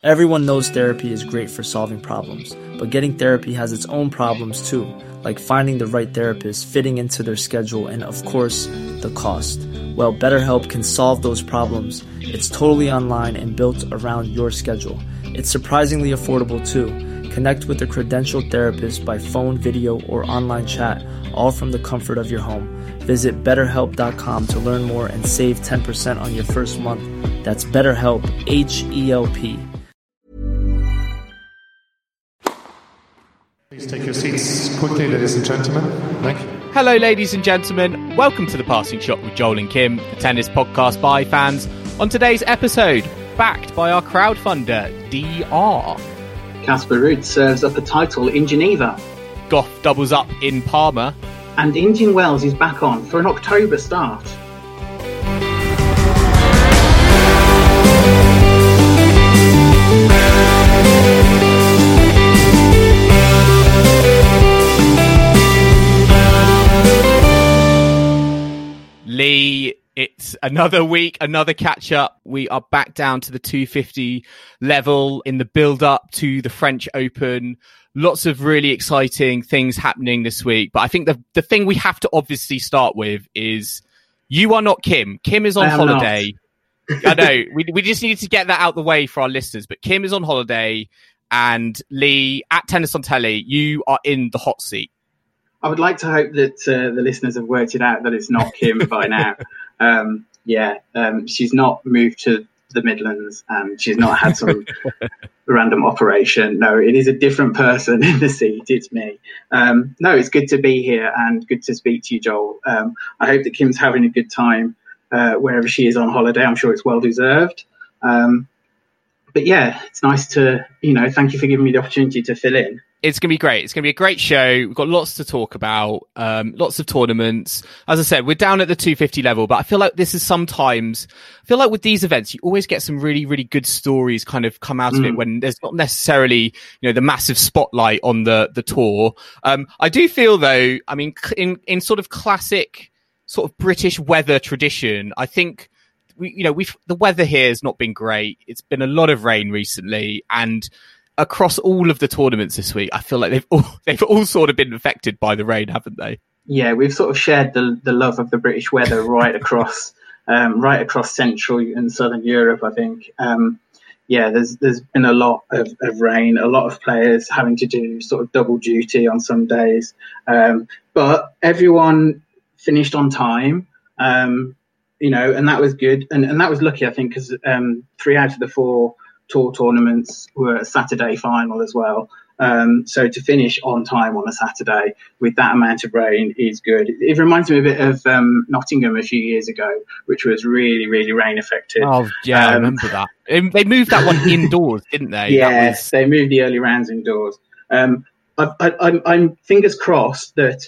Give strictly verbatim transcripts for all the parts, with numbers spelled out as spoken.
Everyone knows therapy is great for solving problems, but getting therapy has its own problems too, like finding the right therapist, fitting into their schedule, and of course, the cost. Well, BetterHelp can solve those problems. It's totally online and built around your schedule. It's surprisingly affordable too. Connect with a credentialed therapist by phone, video, or online chat, all from the comfort of your home. Visit better help dot com to learn more and save ten percent on your first month. That's BetterHelp, H E L P. Please take your seats quickly, ladies and gentlemen. Nick? Hello, ladies and gentlemen. Welcome to The Passing Shot with Joel and Kim, the tennis podcast by fans. On today's episode, backed by our crowdfunder, D R. Casper Ruud serves up a title in Geneva. Goff doubles up in Parma. And Indian Wells is back on for an October start. Lee, it's another week, another catch-up. We are back down to the two fifty level in the build-up to the French Open. Lots of really exciting things happening this week. But I think the the thing we have to obviously start with is you are not Kim. Kim is on holiday. I know. We we just need to get that out the way for our listeners. But Kim is on holiday. And Lee, at Tennis on Telly, you are in the hot seat. I would like to hope that uh, the listeners have worked it out that it's not Kim by now. Um, yeah, um, she's not moved to the Midlands and she's not had some random operation. No, it is a different person in the seat. It's me. Um, no, it's good to be here and good to speak to you, Joel. Um, I hope that Kim's having a good time uh, wherever she is on holiday. I'm sure it's well deserved. Um, but yeah, it's nice to, you know, thank you for giving me the opportunity to fill in. It's going to be great. It's going to be a great show. We've got lots to talk about, um, lots of tournaments. As I said, we're down at the two fifty level, but I feel like this is sometimes, I feel like with these events, you always get some really, really good stories kind of come out mm. of it when there's not necessarily, you know, the massive spotlight on the, the tour. Um, I do feel though, I mean, in, in sort of classic sort of British weather tradition, I think we, you know, we've, the weather here has not been great. It's been a lot of rain recently, and across all of the tournaments this week, I feel like they've all they've all sort of been affected by the rain, haven't they? Yeah, we've sort of shared the the love of the British weather right across um, right across Central and Southern Europe. I think. Um, yeah, there's there's been a lot of, of rain, a lot of players having to do sort of double duty on some days, um, but everyone finished on time. Um, you know, and that was good, and and that was lucky, I think, because um, three out of the four tour tournaments were a Saturday final as well. Um, so to finish on time on a Saturday with that amount of rain is good. It, it reminds me a bit of um, Nottingham a few years ago, which was really, really rain affected. Oh, yeah, um, I remember that. They moved that one indoors, didn't they? Yeah, was... they moved the early rounds indoors. Um, I, I, I'm, I'm fingers crossed that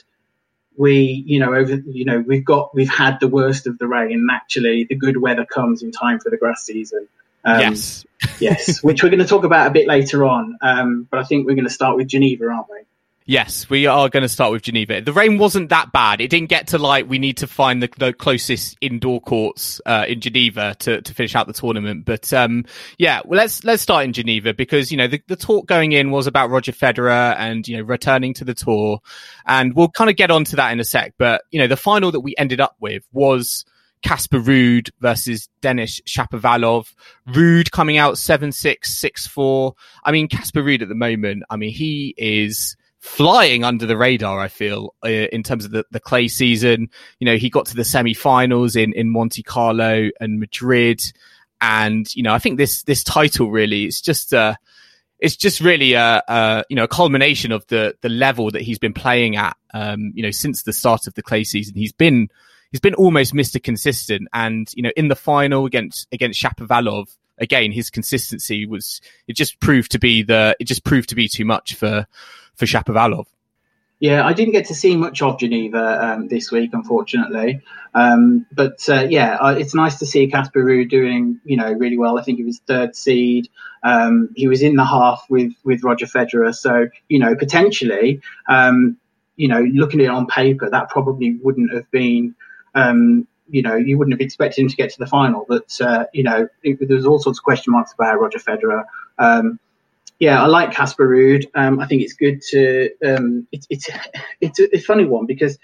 we, you know, over, you know, we've got, we've had the worst of the rain, and actually the good weather comes in time for the grass season. Um, yes. yes, which we're going to talk about a bit later on. Um, but I think we're going to start with Geneva, aren't we? Yes, we are going to start with Geneva. The rain wasn't that bad. It didn't get to like, we need to find the, the closest indoor courts uh, in Geneva to, to finish out the tournament. But um, yeah, well, let's let's start in Geneva because, you know, the, the talk going in was about Roger Federer and, you know, returning to the tour. And we'll kind of get onto that in a sec. But, you know, the final that we ended up with was Casper Ruud versus Denis Shapovalov. Ruud coming out seven six, six four. I mean, Casper Ruud at the moment, I mean, he is flying under the radar, I feel, uh, in terms of the, the clay season. You know, he got to the semi-finals in, in Monte Carlo and Madrid. And, you know, I think this, this title really, it's just, uh, it's just really a, a, you know, a culmination of the, the level that he's been playing at, um, you know, since the start of the clay season. He's been, He's been almost Mister Consistent, and you know, in the final against against Shapovalov, again, his consistency was it just proved to be the it just proved to be too much for for Shapovalov. Yeah, I didn't get to see much of Geneva um, this week, unfortunately, um, but uh, yeah, uh, it's nice to see Casper Ruud doing you know really well. I think he was third seed. Um, he was in the half with with Roger Federer, so you know potentially, um, you know, looking at it on paper, that probably wouldn't have been. Um, you know, you wouldn't have expected him to get to the final, but, uh, you know, it, there was all sorts of question marks about Roger Federer. Um, yeah, I like Casper Ruud. Um, I think it's good to. Um, it, it's it's a, a funny one because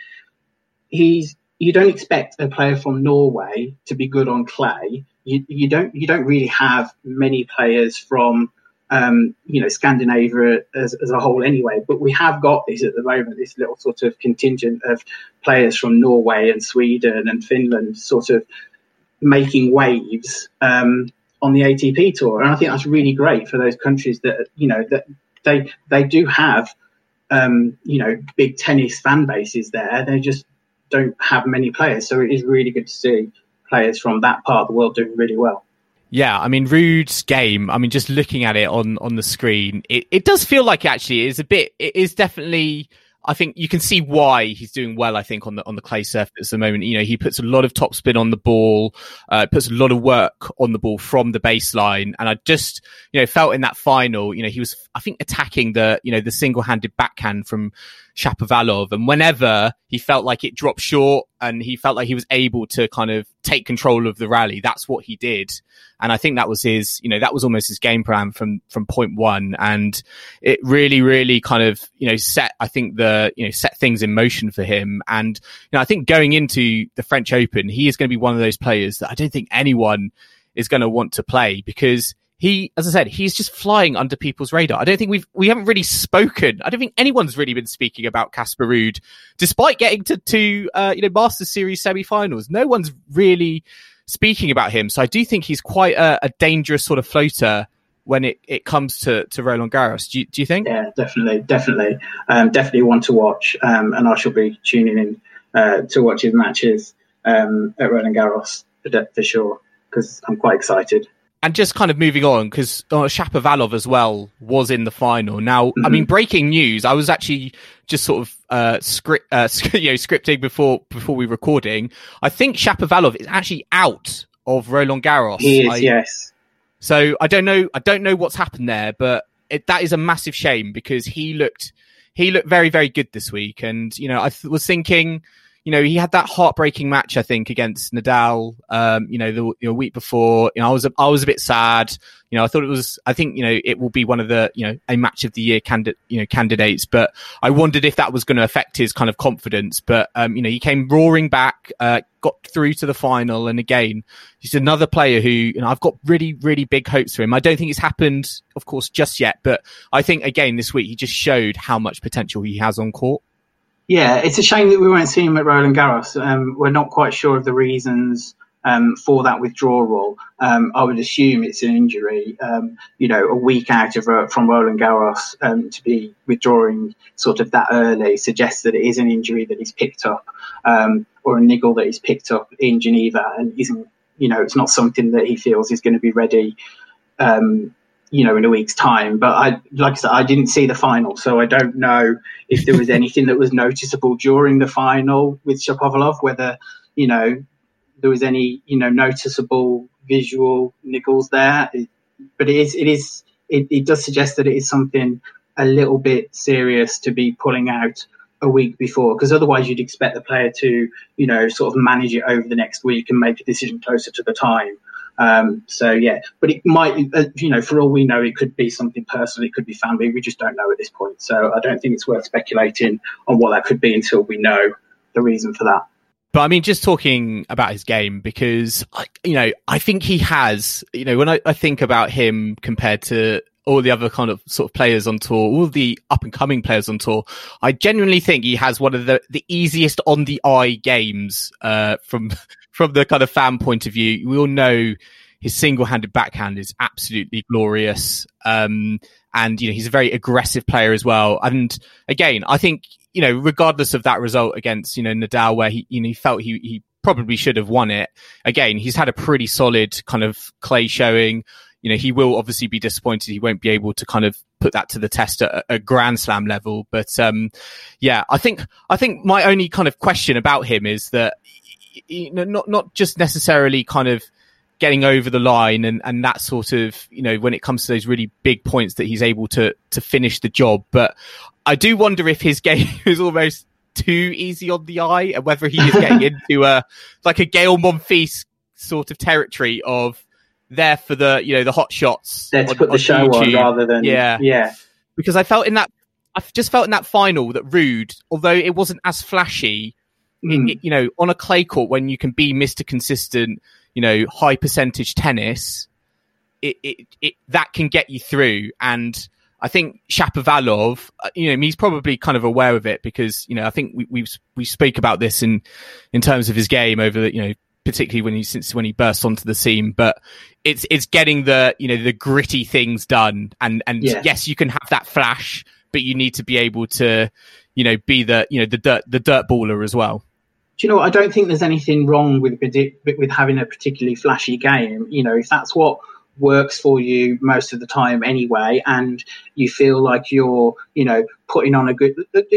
he's. You don't expect a player from Norway to be good on clay. You, you don't. You don't really have many players from. Um, you know, Scandinavia as, as a whole anyway, but we have got this at the moment, this little sort of contingent of players from Norway and Sweden and Finland sort of making waves um, on the A T P tour. And I think that's really great for those countries that, you know, that they they do have, um, you know, big tennis fan bases there. They just don't have many players. So it is really good to see players from that part of the world doing really well. Yeah, I mean, Ruud's game, I mean, just looking at it on, on the screen, it, it does feel like actually it is a bit, it is definitely, I think you can see why he's doing well, I think, on the on the clay surface at the moment. You know, he puts a lot of topspin on the ball, uh, puts a lot of work on the ball from the baseline. And I just, you know, felt in that final, you know, he was, I think, attacking the, you know, the single-handed backhand from Shapovalov. And whenever he felt like it dropped short and he felt like he was able to kind of take control of the rally, that's what he did. And I think that was his, you know, that was almost his game plan from, from point one. And it really, really kind of, you know, set, I think the, you know, set things in motion for him. And, you know, I think going into the French Open, he is going to be one of those players that I don't think anyone is going to want to play because he, as I said, he's just flying under people's radar. I don't think we've, we haven't really spoken. I don't think anyone's really been speaking about Casper Ruud, despite getting to two, uh, you know, Masters Series semi-finals. No one's really speaking about him. So I do think he's quite a, a dangerous sort of floater when it, it comes to, to Roland Garros. Do you, do you think? Yeah, definitely, definitely. Um, definitely one to watch. Um, and I shall be tuning in uh, to watch his matches um, at Roland Garros for, for sure, because I'm quite excited. And just kind of moving on, because uh, Shapovalov as well was in the final. Now, mm-hmm. I mean, breaking news. I was actually just sort of uh, script, uh, you know, scripting before before we were recording. I think Shapovalov is actually out of Roland Garros. He is, I, yes. So I don't know. I don't know what's happened there, but it, that is a massive shame because he looked he looked very very good this week. And you know, I th- was thinking. You know, he had that heartbreaking match, I think, against Nadal, um, you know, the you know, week before. You know, I was, a, I was a bit sad. You know, I thought it was, I think, you know, it will be one of the, you know, a match of the year candidate, you know, candidates. But I wondered if that was going to affect his kind of confidence. But, um, you know, he came roaring back, uh, got through to the final. And again, he's another player who, you know, I've got really, really big hopes for him. I don't think it's happened, of course, just yet. But I think, again, this week, he just showed how much potential he has on court. Yeah, it's a shame that we won't see him at Roland Garros. Um, we're not quite sure of the reasons um, for that withdrawal. Um, I would assume it's an injury. Um, you know, a week out of uh, from Roland Garros um, to be withdrawing sort of that early suggests that it is an injury that he's picked up um, or a niggle that he's picked up in Geneva, and isn't. You know, it's not something that he feels is going to be ready. Um, you know, in a week's time. But I, like I said, I didn't see the final, so I don't know if there was anything that was noticeable during the final with Shapovalov, whether, you know, there was any, you know, noticeable visual niggles there. It, but it is, it is, it, it does suggest that it is something a little bit serious to be pulling out a week before, because otherwise you'd expect the player to, you know, sort of manage it over the next week and make a decision closer to the time. Um, so, yeah, but it might, uh, you know, for all we know, it could be something personal. It could be family. We just don't know at this point. So I don't think it's worth speculating on what that could be until we know the reason for that. But I mean, just talking about his game, because, you know, I think he has, you know, when I, I think about him compared to all the other kind of sort of players on tour, all the up and coming players on tour, I genuinely think he has one of the, the easiest on the eye games, uh, from, from the kind of fan point of view. We all know his single-handed backhand is absolutely glorious. Um, and, you know, he's a very aggressive player as well. And again, I think, you know, regardless of that result against, you know, Nadal, where he, you know, he felt he, he probably should have won it. Again, he's had a pretty solid kind of clay showing. You know, he will obviously be disappointed. He won't be able to kind of put that to the test at a Grand Slam level. But, um, yeah, I think, I think my only kind of question about him is that, you know, not, not just necessarily kind of getting over the line and, and that sort of, you know, when it comes to those really big points that he's able to, to finish the job. But I do wonder if his game is almost too easy on the eye and whether he is getting into a, like a Gael Monfils sort of territory of, there for the, you know, the hot shots. There to on, put the on show YouTube. on rather than yeah, yeah. Because I felt in that, I just felt in that final that Ruud, although it wasn't as flashy, Mm. it, it, you know, on a clay court when you can be Mister Consistent, you know, high percentage tennis, it, it, it that can get you through. And I think Shapovalov, you know, he's probably kind of aware of it because, you know, I think we we we spoke about this in in terms of his game over the, you know, particularly when he since when he burst onto the scene. But it's it's getting the, you know, the gritty things done. And and yeah. yes, you can have that flash, but you need to be able to, you know, be the, you know, the dirt the dirt baller as well. Do you know what? I don't think there's anything wrong with with having a particularly flashy game. You know, if that's what works for you most of the time anyway, and you feel like you're, you know, putting on a good,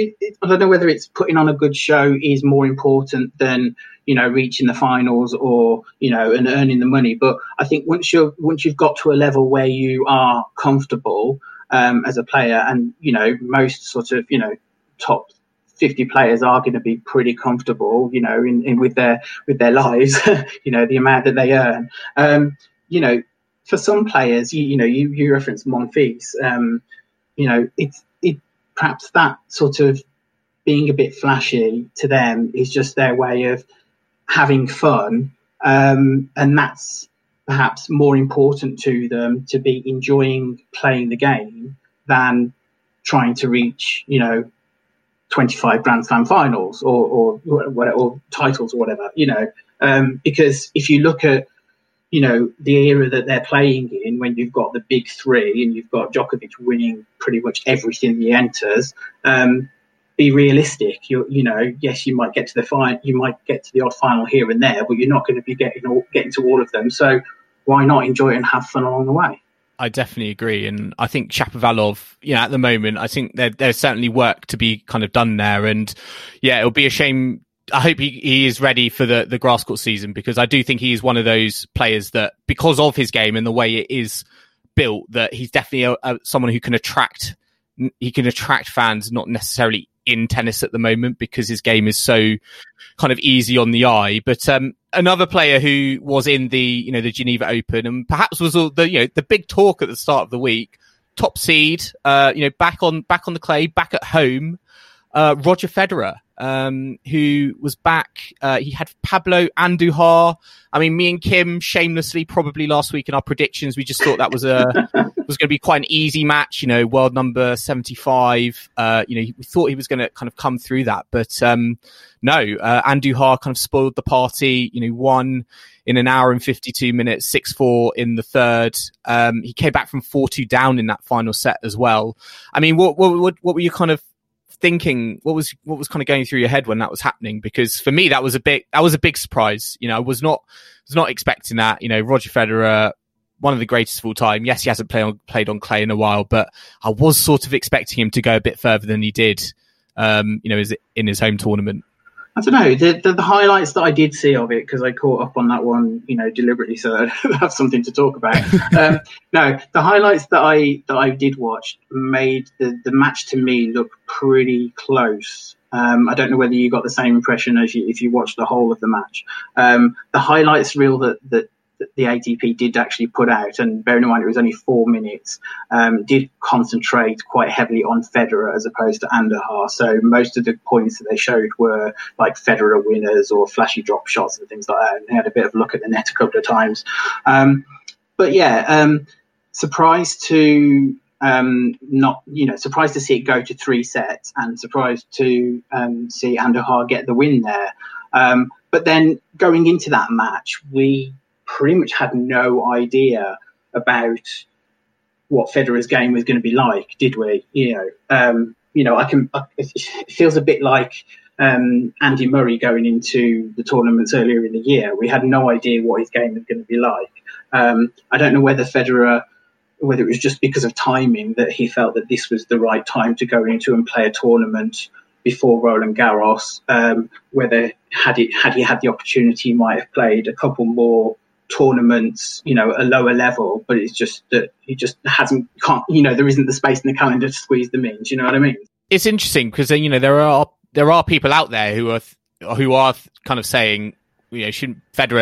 I don't know whether it's putting on a good show is more important than, you know, reaching the finals or, you know, and earning the money. But I think once you're, once you've got to a level where you are comfortable um, as a player, and, you know, most sort of, you know, top fifty players are going to be pretty comfortable, you know, in, in with their, with their lives, you know, the amount that they earn, um, you know, for some players, you, you know, you, you referenced Monfils, um, you know, it's it perhaps that sort of being a bit flashy to them is just their way of having fun, um, and that's perhaps more important to them, to be enjoying playing the game than trying to reach, you know, twenty-five Grand Slam finals or or, or, or titles or whatever, you know, um, because if you look at, you know, the era that they're playing in, when you've got the big three and you've got Djokovic winning pretty much everything he enters, um, be realistic. You you know, yes, you might get to the final, you might get to the odd final here and there, but you're not going to be getting all, getting to all of them. So why not enjoy it and have fun along the way? I definitely agree, and I think Shapovalov, you know, at the moment, I think there, there's certainly work to be kind of done there, and yeah, it'll be a shame. I hope he, he is ready for the, the grass court season, because I do think he is one of those players that, because of his game and the way it is built, that he's definitely a, a, someone who can attract, he can attract fans, not necessarily in tennis at the moment, because his game is so kind of easy on the eye. But um, another player who was in the, you know, the Geneva Open, and perhaps was all the, you know, the big talk at the start of the week, top seed, uh, you know, back on back on the clay, back at home, uh, Roger Federer. Um, who was back. Uh, he had Pablo Andujar. I mean, me and Kim shamelessly probably last week in our predictions, we just thought that was a, was going to be quite an easy match, you know, world number seventy-five. Uh, you know, we thought he was going to kind of come through that, but, um, no, uh, Andujar kind of spoiled the party, you know, won in an hour and fifty-two minutes, six four in the third. Um, he came back from four two down in that final set as well. I mean, what, what, what were you kind of thinking, what was what was kind of going through your head when that was happening? Because for me, that was a big that was a big surprise. You know, I was not was not expecting that. You know, Roger Federer, one of the greatest of all time. Yes, he hasn't played on played on clay in a while, but I was sort of expecting him to go a bit further than he did. Um, you know, is in his home tournament. I don't know, the, the, the highlights that I did see of it, because I caught up on that one, you know, deliberately so that I have something to talk about. um, no, the highlights that I that I did watch made the, the match to me look pretty close. Um, I don't know whether you got the same impression as you, if you watched the whole of the match. Um, the highlights reel that, that, that the A T P did actually put out, and bearing in mind it was only four minutes, um, did concentrate quite heavily on Federer as opposed to Andujar. So most of the points that they showed were like Federer winners or flashy drop shots and things like that. And they had a bit of a look at the net a couple of times. Um, but yeah, um, surprised to um, not, you know, surprised to see it go to three sets, and surprised to um, see Andujar get the win there. Um, but then going into that match, we pretty much had no idea about what Federer's game was going to be like, did we? You know, um, you know, I can. It feels a bit like um, Andy Murray going into the tournaments earlier in the year. We had no idea what his game was going to be like. Um, I don't know whether Federer, whether it was just because of timing that he felt that this was the right time to go into and play a tournament before Roland Garros. Um, whether had it had he had the opportunity, he might have played a couple more tournaments, you know, a lower level, but it's just that he just hasn't, can't, you know, there isn't the space in the calendar to squeeze them in. Do you know what I mean? It's interesting because, you know, there are there are people out there who are who are kind of saying, you know, shouldn't Federer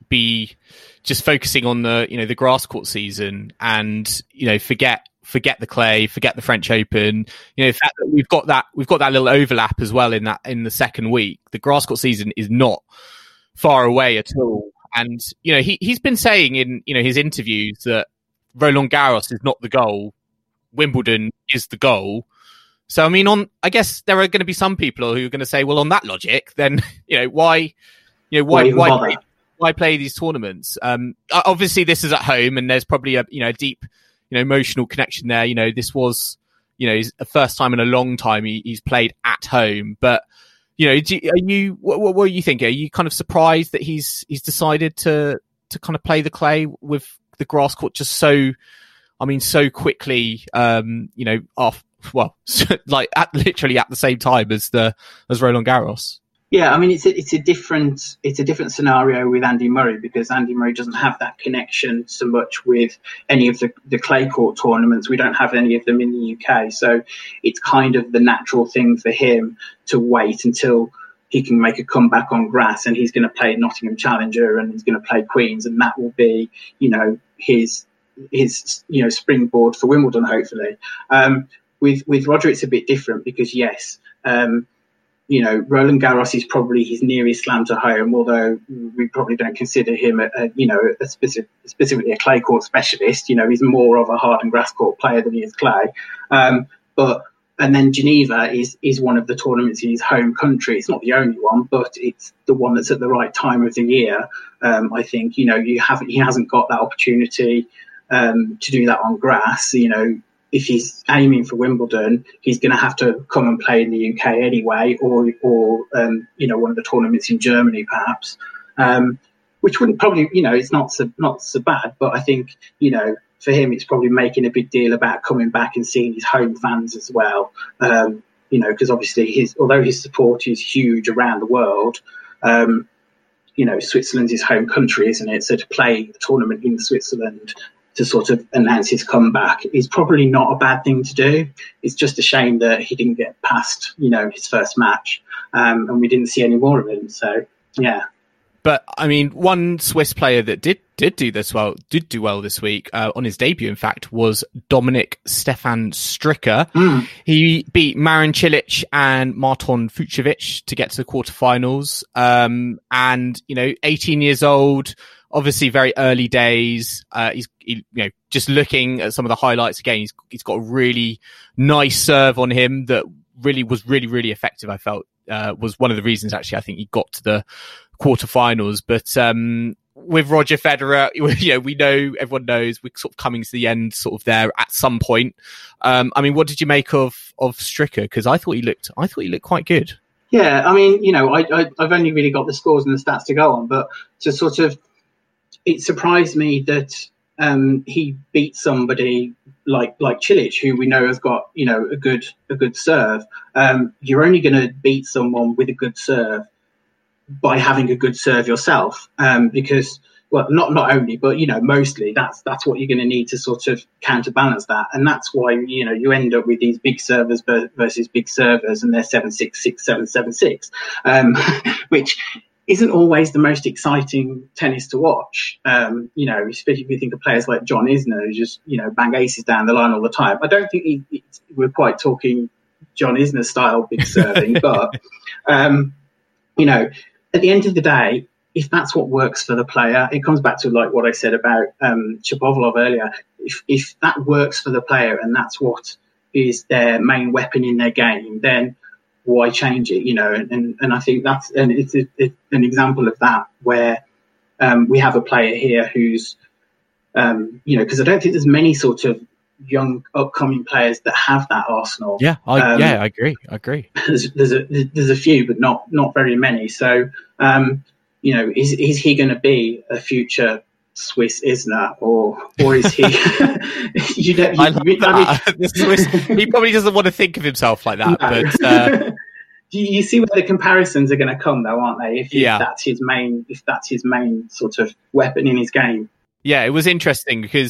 be just focusing on the, you know, the grass court season and, you know, forget, forget the clay, forget the French Open. You know, the fact that we've got that, we've got that little overlap as well in that, in the second week. The grass court season is not far away at all. And, you know, he, he's been saying in, you know, his interviews that Roland Garros is not the goal. Wimbledon is the goal. So, I mean, on, I guess there are going to be some people who are going to say, well, on that logic, then, you know, why, you know, why, why, why play, why play these tournaments? Um, obviously this is at home and there's probably a, you know, deep, you know, emotional connection there. You know, this was, you know, his first time in a long time he, he's played at home, but, you know, do, are you, what, what are you thinking? Are you kind of surprised that he's, he's decided to, to kind of play the clay with the grass court just so, I mean, so quickly, um, you know, off, well, like at literally at the same time as the as Roland Garros. Yeah, I mean, it's a, it's a different it's a different scenario with Andy Murray because Andy Murray doesn't have that connection so much with any of the, the clay court tournaments. We don't have any of them in the U K, so it's kind of the natural thing for him to wait until he can make a comeback on grass, and he's going to play Nottingham Challenger and he's going to play Queen's, and that will be, you know, his his you know springboard for Wimbledon, hopefully. Um, With with Roger, it's a bit different because, yes, um, you know, Roland Garros is probably his nearest slam to home, although we probably don't consider him, a, a, you know, a specific, specifically a clay court specialist. You know, he's more of a hard and grass court player than he is clay. Um, but and then Geneva is is one of the tournaments in his home country. It's not the only one, but it's the one that's at the right time of the year. Um, I think, you know, you haven't he hasn't got that opportunity um, to do that on grass, you know. If he's aiming for Wimbledon, he's going to have to come and play in the U K anyway, or, or um, you know, one of the tournaments in Germany, perhaps, um, which wouldn't probably, you know, it's not so, not so bad. But I think, you know, for him, it's probably making a big deal about coming back and seeing his home fans as well. Um, you know, because obviously his, although his support is huge around the world, um, you know, Switzerland's his home country, isn't it? So to play the tournament in Switzerland to sort of announce his comeback is probably not a bad thing to do. It's just a shame that he didn't get past, you know, his first match, um, and we didn't see any more of him. So, yeah. But I mean, one Swiss player that did did do this well, did do well this week uh, on his debut, in fact, was Dominik Stefan Stricker. Mm. He beat Marin Cilic and Marton Fucsovics to get to the quarterfinals. Um, and you know, eighteen years old. Obviously, very early days. Uh, he's, he, you know, just looking at some of the highlights again. He's he's got a really nice serve on him that really was really really effective. I felt uh, was one of the reasons actually I think he got to the quarterfinals. But um, with Roger Federer, you know, we know everyone knows we're sort of coming to the end, sort of there at some point. Um, I mean, what did you make of of Stricker? Because I thought he looked, I thought he looked quite good. Yeah, I mean, you know, I, I I've only really got the scores and the stats to go on, but to sort of. It surprised me that um, he beat somebody like like Cilic, who we know has got, you know, a good a good serve. Um, you're only going to beat someone with a good serve by having a good serve yourself, um, because well, not not only, but you know, mostly that's that's what you're going to need to sort of counterbalance that, and that's why you know you end up with these big servers versus big servers, and they're seven six six seven seven six, um, which. Isn't always the most exciting tennis to watch. Um, you know, especially if you think of players like John Isner, who just, you know, bang aces down the line all the time. I don't think he, he, we're quite talking John Isner style big serving, but, um, you know, at the end of the day, if that's what works for the player, it comes back to like what I said about um, Shapovalov earlier. If, if that works for the player and that's what is their main weapon in their game, then why change it, you know? And, and, and I think that's and it's, a, it's an example of that where um, we have a player here who's, um, you know, because I don't think there's many sort of young upcoming players that have that arsenal. Yeah, I, um, yeah, I agree. I agree. There's, there's a there's a few, but not not very many. So, um, you know, is is he going to be a future Swiss Isner, or or is he? you know, you, I love you, that. I mean, the Swiss, he probably doesn't want to think of himself like that. No. But uh... you, you see where the comparisons are going to come, though, aren't they? If, yeah. if that's his main, if that's his main sort of weapon in his game. Yeah, it was interesting because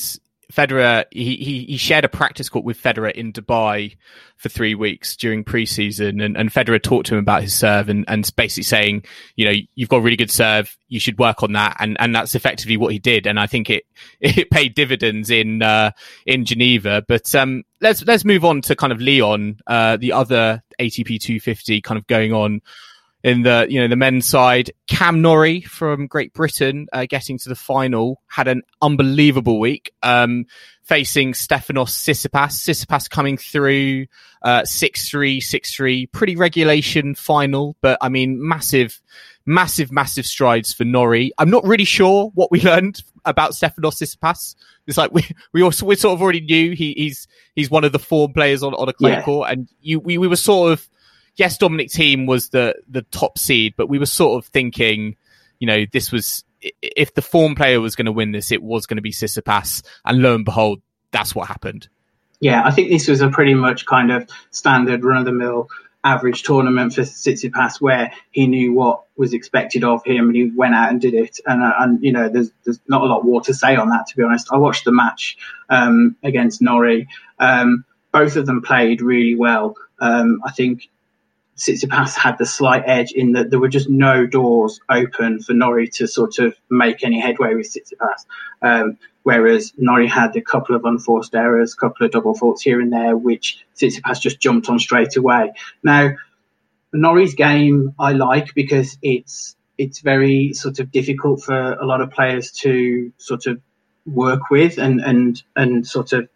Federer, he, he, he shared a practice court with Federer in Dubai for three weeks during pre-season, and, and Federer talked to him about his serve and, and basically saying, you know, you've got a really good serve, you should work on that, and, and that's effectively what he did, and I think it it paid dividends in uh, in Geneva. But um, let's let's move on to kind of Leon, uh, the other A T P two fifty kind of going on. In the, you know, the men's side, Cam Norrie from Great Britain, uh, getting to the final, had an unbelievable week, um, facing Stefanos Tsitsipas. Tsitsipas coming through, uh, six three, six three, pretty regulation final, but I mean, massive, massive, massive strides for Norrie. I'm not really sure what we learned about Stefanos Tsitsipas. It's like we, we also, we sort of already knew he, he's, he's one of the form players on, on a clay yeah. court, and you, we, we were sort of, yes, Dominic Thiem was the, the top seed, but we were sort of thinking, you know, this was, if the form player was going to win this, it was going to be Tsitsipas. And lo and behold, that's what happened. Yeah, I think this was a pretty much kind of standard run-of-the-mill average tournament for Tsitsipas, where he knew what was expected of him and he went out and did it. And, uh, and you know, there's there's not a lot more to say on that, to be honest. I watched the match um, against Norrie. Um, both of them played really well. Um, I think Tsitsipas had the slight edge in that there were just no doors open for Norrie to sort of make any headway with Tsitsipas. Um, whereas Norrie had a couple of unforced errors, a couple of double faults here and there, which Tsitsipas just jumped on straight away. Now, Norrie's game I like because it's it's very sort of difficult for a lot of players to sort of work with, and and and sort of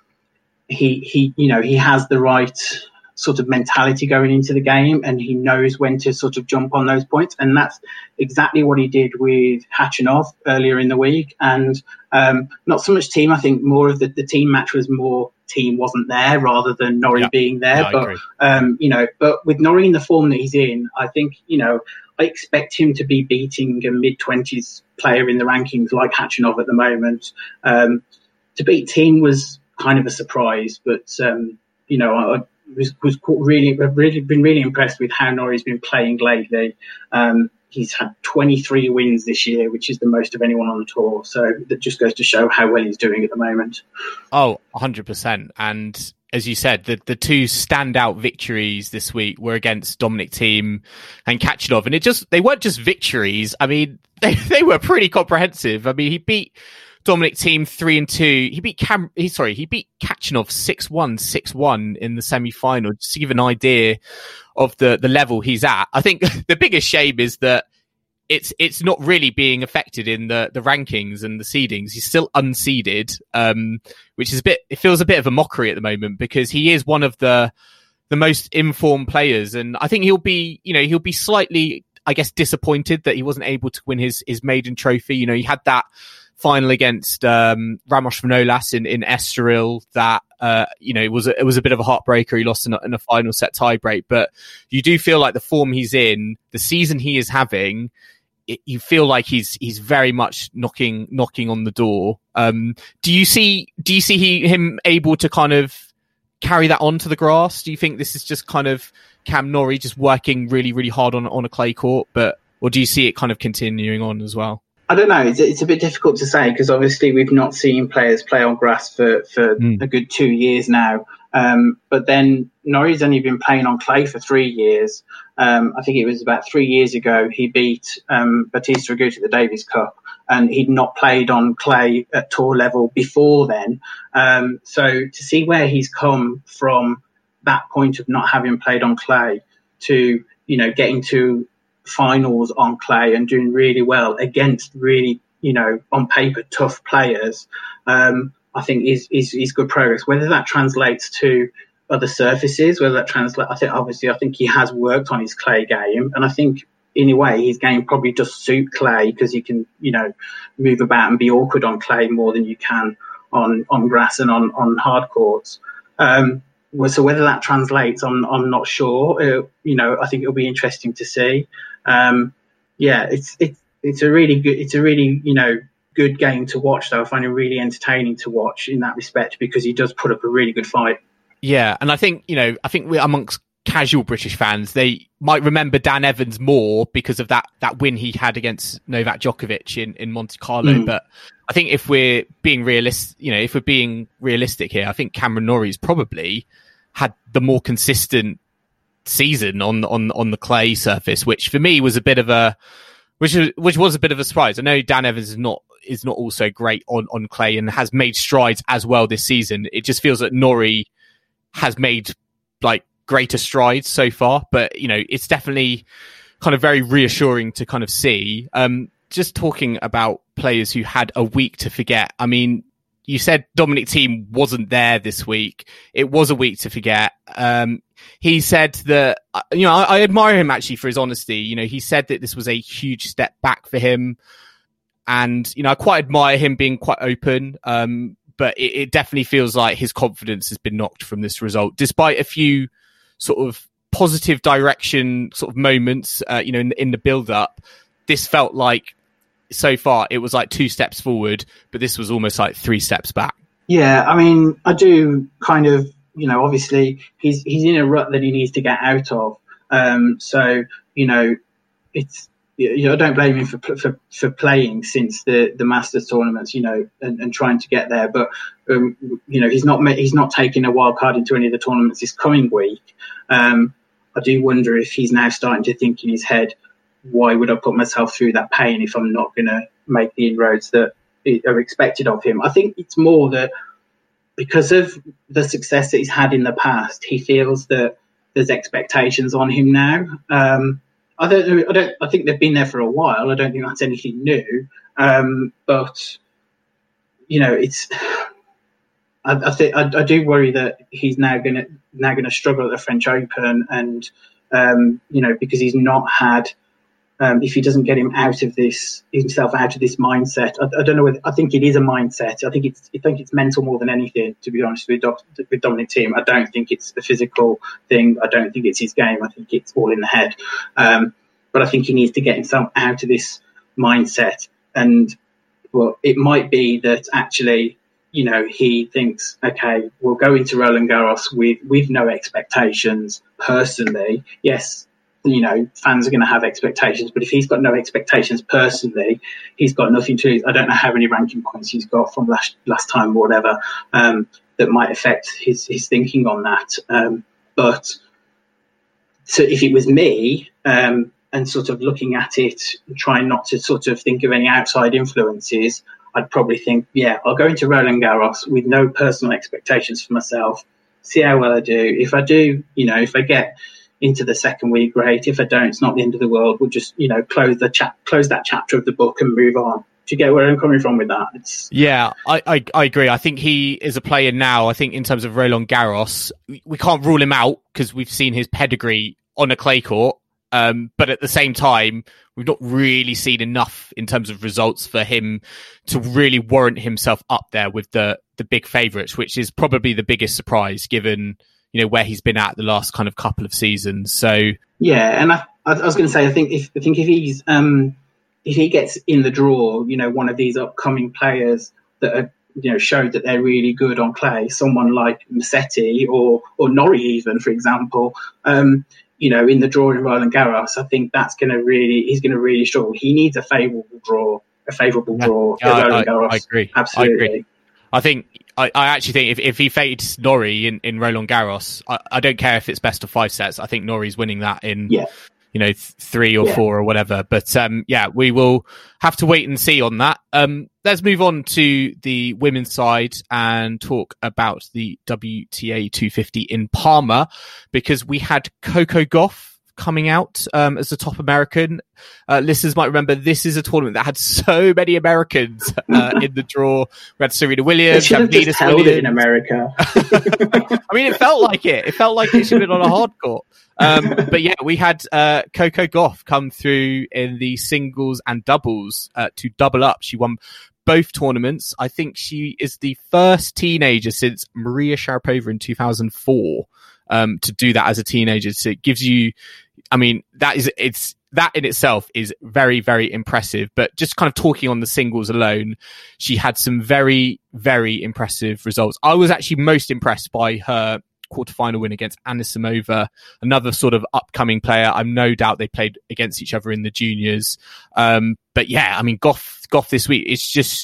he he you know he has the right sort of mentality going into the game, and he knows when to sort of jump on those points. And that's exactly what he did with Khachanov earlier in the week. And um, not so much Thiem. I think more of the, the team match was more Thiem wasn't there rather than Norrie yeah. being there. No, but, um, you know, but with Norrie in the form that he's in, I think, you know, I expect him to be beating a mid-twenties player in the rankings like Khachanov at the moment. Um, to beat Thiem was kind of a surprise, but, um, you know, I, was was really really been really impressed with how Norrie's been playing lately. Um, he's had twenty-three wins this year, which is the most of anyone on the tour. So that just goes to show how well he's doing at the moment. Oh, one hundred percent. And as you said, the, the two standout victories this week were against Dominic Thiem and Khachanov. And it just, they weren't just victories. I mean, they, they were pretty comprehensive. I mean, he beat Dominic Thiem three and two. He beat Cam. He sorry. He beat Khachanov six one, six one in the semi final. Just to give an idea of the the level he's at. I think the biggest shame is that it's it's not really being affected in the the rankings and the seedings. He's still unseeded, um, which is a bit. It feels a bit of a mockery at the moment because he is one of the the most informed players, and I think he'll be. You know, he'll be slightly, I guess, disappointed that he wasn't able to win his his maiden trophy. You know, he had that final against um, Ramos Vinolas in, in Estoril that, uh, you know, it was, a, it was a bit of a heartbreaker. He lost in a, in a final set tiebreak, but you do feel like the form he's in, the season he is having, it, you feel like he's, he's very much knocking, knocking on the door. Um, do you see, do you see he, him able to kind of carry that onto the grass? Do you think this is just kind of Cam Norrie just working really, really hard on, on a clay court, but, or do you see it kind of continuing on as well? I don't know. It's, it's a bit difficult to say because obviously we've not seen players play on grass for, for mm. a good two years now. Um, but then Norrie's only been playing on clay for three years. Um, I think it was about three years ago he beat um, Bautista Agut at the Davis Cup, and he'd not played on clay at tour level before then. Um, so to see where he's come from that point of not having played on clay to, you know, getting to finals on clay and doing really well against really, you know, on paper tough players, um, I think is, is is good progress. Whether that translates to other surfaces, whether that translates, I think obviously I think he has worked on his clay game, and I think in a way his game probably does suit clay because he can, you know, move about and be awkward on clay more than you can on on grass and on on hard courts. Um, So whether that translates, I'm I'm not sure. Uh, you know, I think it'll be interesting to see. Um, yeah, it's it's it's a really good, it's a really you know good game to watch. Though I find it really entertaining to watch in that respect because he does put up a really good fight. Yeah, and I think you know I think we're amongst casual British fans, they might remember Dan Evans more because of that that win he had against Novak Djokovic in, in Monte Carlo. Mm. But I think if we're being realistic, you know, if we're being realistic here, I think Cameron Norrie's probably had the more consistent season on on on the clay surface, which for me was a bit of a which was, which was a bit of a surprise. I know Dan Evans is not is not also great on on clay and has made strides as well this season. It just feels that Norrie has made like greater strides so far, but you know, it's definitely kind of very reassuring to kind of see. Um, just talking about players who had a week to forget. I mean, you said Dominic Thiem wasn't there this week. It was a week to forget. Um, he said that, you know, I, I admire him actually for his honesty. You know, he said that this was a huge step back for him. And, you know, I quite admire him being quite open. Um, but it, it definitely feels like his confidence has been knocked from this result, despite a few sort of positive direction sort of moments, uh, you know, in, in the build up. This felt like, so far it was like two steps forward, but this was almost like three steps back. Yeah, I mean, I do kind of, you know, obviously he's he's in a rut that he needs to get out of. Um, so, you know, it's, you know, I don't blame him for for, for playing since the, the Masters tournaments, you know, and, and trying to get there. But um, you know, he's not he's not taking a wild card into any of the tournaments this coming week. Um, I do wonder if he's now starting to think in his head, why would I put myself through that pain if I'm not going to make the inroads that are expected of him? I think it's more that because of the success that he's had in the past, he feels that there's expectations on him now. Um, I don't know. I don't. I think they've been there for a while. I don't think that's anything new. Um, but you know, it's. I, I think I, I do worry that he's now going to now going to struggle at the French Open, and um, you know, because he's not had. Um, if he doesn't get him out of this, himself out of this mindset, I, I don't know whether, I think it is a mindset. I think it's, I think it's mental more than anything, to be honest with, Doc, with Dominic Thiem. I don't think it's a physical thing. I don't think it's his game. I think it's all in the head. Um, but I think he needs to get himself out of this mindset. And well, it might be that actually, you know, he thinks, okay, we'll go into Roland Garros with, with no expectations personally. Yes, you know, fans are going to have expectations, but if he's got no expectations personally, he's got nothing to lose. I don't know how many ranking points he's got from last last time or whatever, um, that might affect his, his thinking on that. Um, but so if it was me, um, and sort of looking at it, trying not to sort of think of any outside influences, I'd probably think, yeah, I'll go into Roland Garros with no personal expectations for myself, see how well I do. If I do, you know, if I get into the second week, great. If I don't, it's not the end of the world. We'll just, you know, close the chap, close that chapter of the book and move on. Do you get where I'm coming from with that? It's... Yeah, I, I, I agree. I think he is a player now. I think in terms of Roland Garros, we, we can't rule him out because we've seen his pedigree on a clay court. Um, but at the same time, we've not really seen enough in terms of results for him to really warrant himself up there with the, the big favourites, which is probably the biggest surprise given, you know, where he's been at the last kind of couple of seasons. So yeah, and I, I was going to say, I think if I think if he's um, if he gets in the draw, you know, one of these upcoming players that are, you know, showed that they're really good on clay, someone like Musetti or or Norrie even, for example, um, you know, in the draw in Roland Garros, I think that's going to really he's going to really struggle. He needs a favourable draw, a favourable yeah, draw yeah, for Roland I, Garros. I agree. Absolutely. I agree. I think. I, I actually think if, if he fades Norrie in, in Roland Garros, I, I don't care if it's best of five sets. I think Norrie's winning that in, yeah. you know, th- three or yeah. four or whatever. But um, yeah, we will have to wait and see on that. Um, let's move on to the women's side and talk about the W T A two fifty in Palma, because we had Coco Gauff coming out um, as the top American. Uh, listeners might remember this is a tournament that had so many Americans uh, in the draw. We had Serena Williams. They should have just held Williams. It in America. I mean, it felt like it. It felt like it should have been on a hard court. Um, but yeah, we had uh, Coco Gauff come through in the singles and doubles uh, to double up. She won both tournaments. I think she is the first teenager since Maria Sharapova in two thousand four um, to do that as a teenager. So it gives you, I mean, that is, it's, that in itself is very, very impressive. But just kind of talking on the singles alone, she had some very, very impressive results. I was actually most impressed by her quarterfinal win against Anisimova, another sort of upcoming player. I'm no doubt they played against each other in the juniors. Um, but yeah, I mean, Gauff, Gauff this week, it's just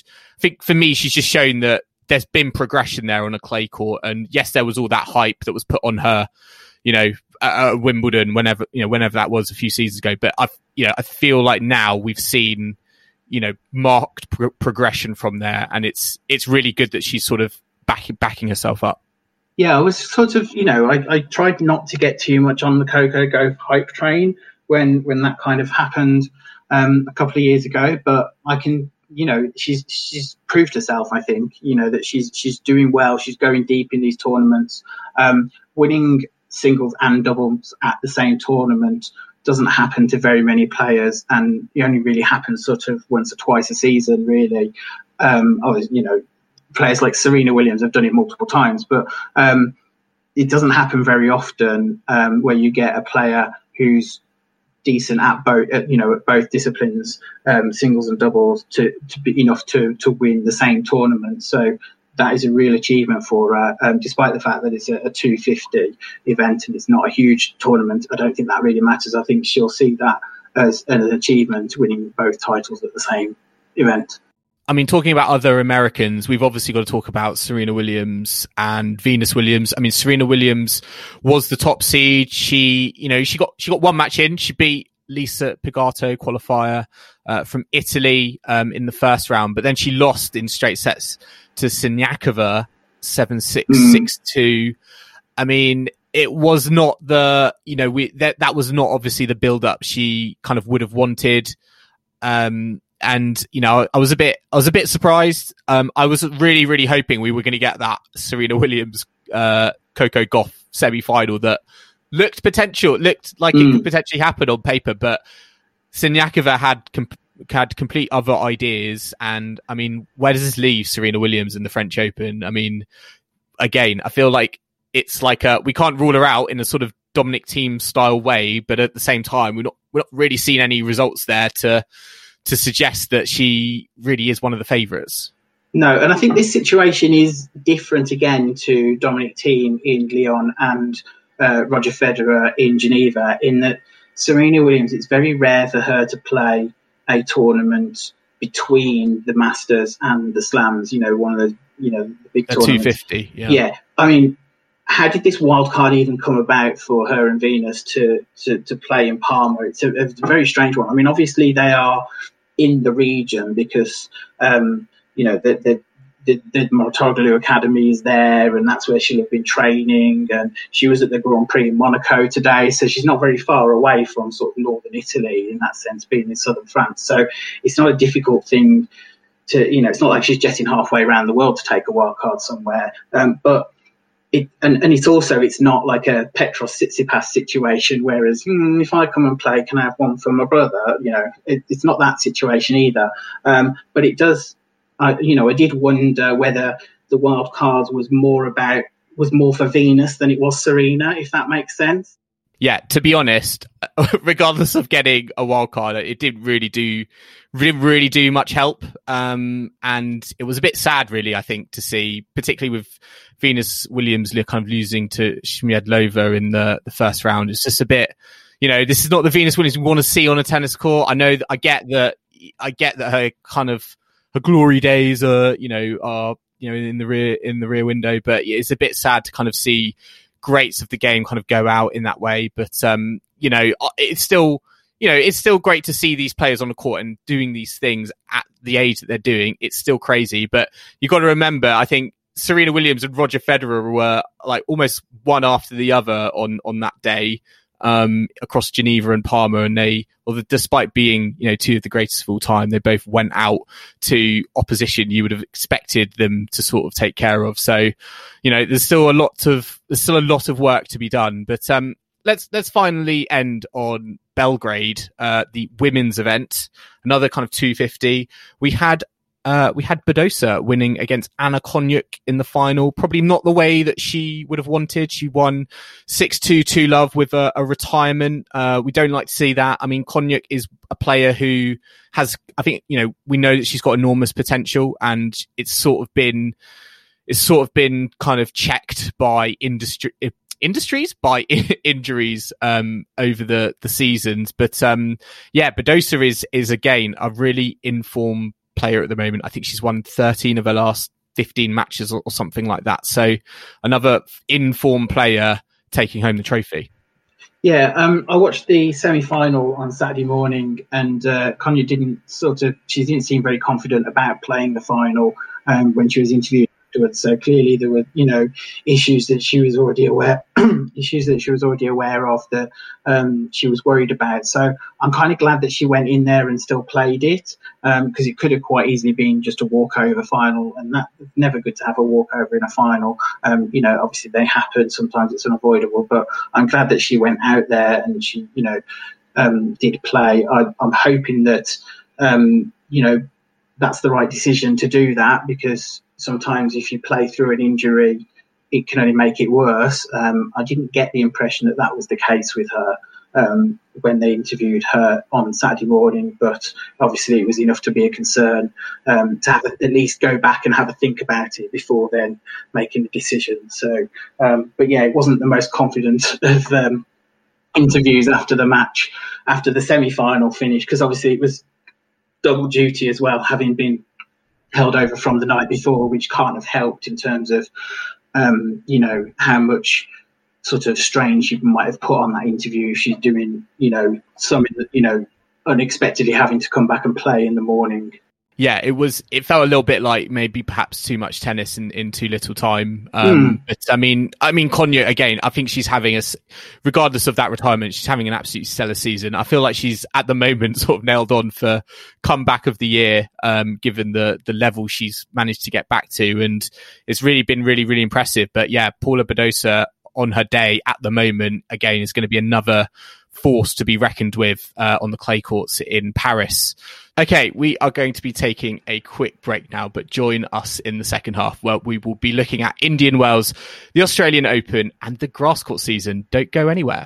think for me, she's just shown that there's been progression there on a clay court. And yes, there was all that hype that was put on her, you know, at Wimbledon, whenever, you know, whenever that was a few seasons ago. But I, you know, I feel like now we've seen, you know, marked pro- progression from there. And it's, it's really good that she's sort of backing, backing herself up. Yeah, I was sort of, you know, I, I tried not to get too much on the Coco Gauff hype train when, when that kind of happened um, a couple of years ago. But I can, you know, she's she's proved herself. I think, you know, that she's she's doing well. She's going deep in these tournaments, um, winning singles and doubles at the same tournament doesn't happen to very many players, and it only really happens sort of once or twice a season, really. Um, I was, you know. Players like Serena Williams have done it multiple times, but um, it doesn't happen very often um, where you get a player who's decent at both, you know, at both disciplines, um, singles and doubles, to, to be enough to to win the same tournament. So that is a real achievement for her, um, despite the fact that it's a, a two fifty event and it's not a huge tournament. I don't think that really matters. I think she'll see that as an achievement, winning both titles at the same event. I mean, talking about other Americans, we've obviously got to talk about Serena Williams and Venus Williams. I mean, Serena Williams was the top seed. She, you know, she got she got one match in. She beat Lisa Pigato, qualifier uh, from Italy, um, in the first round, but then she lost in straight sets to Siniakova, seven six, six two. I mean, it was not the, you know, we that that was not obviously the build up she kind of would have wanted. Um, And, you know, I was a bit, I was a bit surprised. Um, I was really, really hoping we were going to get that Serena Williams, uh, Coco Gauff semi-final that looked potential, looked like mm. it could potentially happen on paper, but Siniakova had, com- had complete other ideas. And I mean, where does this leave Serena Williams in the French Open? I mean, again, I feel like it's like a, we can't rule her out in a sort of Dominic Thiem style way, but at the same time, we're not, we're not really seeing any results there to, to suggest that she really is one of the favourites. No, and I think this situation is different again to Dominic Thiem in Lyon and uh, Roger Federer in Geneva, in that Serena Williams, it's very rare for her to play a tournament between the Masters and the Slams, you know, one of the, you know, the big a tournaments. two fifty, yeah. Yeah, I mean, how did this wild card even come about for her and Venus to, to, to play in Palma? It's a, it's a very strange one. I mean, obviously they are in the region because, um, you know, the, the, the, the Mouratoglou Academy is there, and that's where she'll have been training. And she was at the Grand Prix in Monaco today, so she's not very far away from sort of northern Italy in that sense, being in southern France. So it's not a difficult thing to, you know, it's not like she's jetting halfway around the world to take a wild card somewhere. Um, but It, and, and it's also, it's not like a Petros Tsitsipas situation, whereas hmm, if I come and play, can I have one for my brother? You know, it, it's not that situation either. Um, but it does, uh, you know, I did wonder whether the wild cards was more about, was more for Venus than it was Serena, if that makes sense. Yeah, to be honest, regardless of getting a wild card, it didn't really do, didn't really do much help. Um, and it was a bit sad, really, I think, to see, particularly with Venus Williams kind of losing to Shmiedlova in the, the first round. It's just a bit, you know, this is not the Venus Williams we want to see on a tennis court. I know that I get that, I get that her kind of, her glory days are, you know, are, you know, in the rear, in the rear window, but it's a bit sad to kind of see greats of the game kind of go out in that way. But, um, you know, it's still, you know, it's still great to see these players on the court and doing these things at the age that they're doing. It's still crazy, but you got to remember, I think Serena Williams and Roger Federer were like almost one after the other on, on that day, um, across Geneva and Parma. And they, well, despite being, you know, two of the greatest of all time, they both went out to opposition you would have expected them to sort of take care of. So, you know, there's still a lot of, there's still a lot of work to be done, but, um, let's, let's finally end on Belgrade, uh, the women's event, another kind of two fifty. We had, Uh, we had Badosa winning against Anna Konjuh in the final. Probably not the way that she would have wanted. She won six two, two love with a, a retirement. Uh, we don't like to see that. I mean, Konjuh is a player who has, I think, you know, we know that she's got enormous potential, and it's sort of been, it's sort of been kind of checked by industry, industries by injuries, um, over the, the seasons. But, um, yeah, Badosa is, is again, a really informed player at the moment. I think she's won thirteen of her last fifteen matches or, or something like that. So another in-form player taking home the trophy. Yeah, um, I watched the semi-final on Saturday morning, and uh, Konya didn't sort of, she didn't seem very confident about playing the final um, when she was interviewed afterwards. So clearly there were, you know, issues that she was already aware, issues that she was already aware of that um, she was worried about. So I'm kind of glad that she went in there and still played it, because um, it could have quite easily been just a walkover final, and that's never good to have a walkover in a final. Um, you know, obviously they happen. Sometimes it's unavoidable, but I'm glad that she went out there and she, you know, um, did play. I, I'm hoping that, um, you know, that's the right decision to do that, because sometimes if you play through an injury, it can only make it worse. Um, I didn't get the impression that that was the case with her um, when they interviewed her on Saturday morning, but obviously it was enough to be a concern um, to have a, at least go back and have a think about it before then making a decision. So, um, but yeah, it wasn't the most confident of um, interviews after the match, after the semi-final finish, because obviously it was double duty as well, having been held over from the night before, which can't have helped in terms of, um, you know, how much sort of strain she might have put on that interview. She's doing, you know, something that, you know, unexpectedly having to come back and play in the morning. Yeah, it was. It felt a little bit like maybe perhaps too much tennis in, in too little time. Um, mm. But I mean, I mean, Konya again. I think she's having a, regardless of that retirement, she's having an absolutely stellar season. I feel like she's at the moment sort of nailed on for comeback of the year, um, given the the level she's managed to get back to, and it's really been really really impressive. But yeah, Paula Badosa on her day at the moment again is going to be another force to be reckoned with uh, on the clay courts in Paris. Okay, we are going to be taking a quick break now, but join us in the second half where we will be looking at Indian Wells, the Australian Open and the grass court season. Don't go anywhere.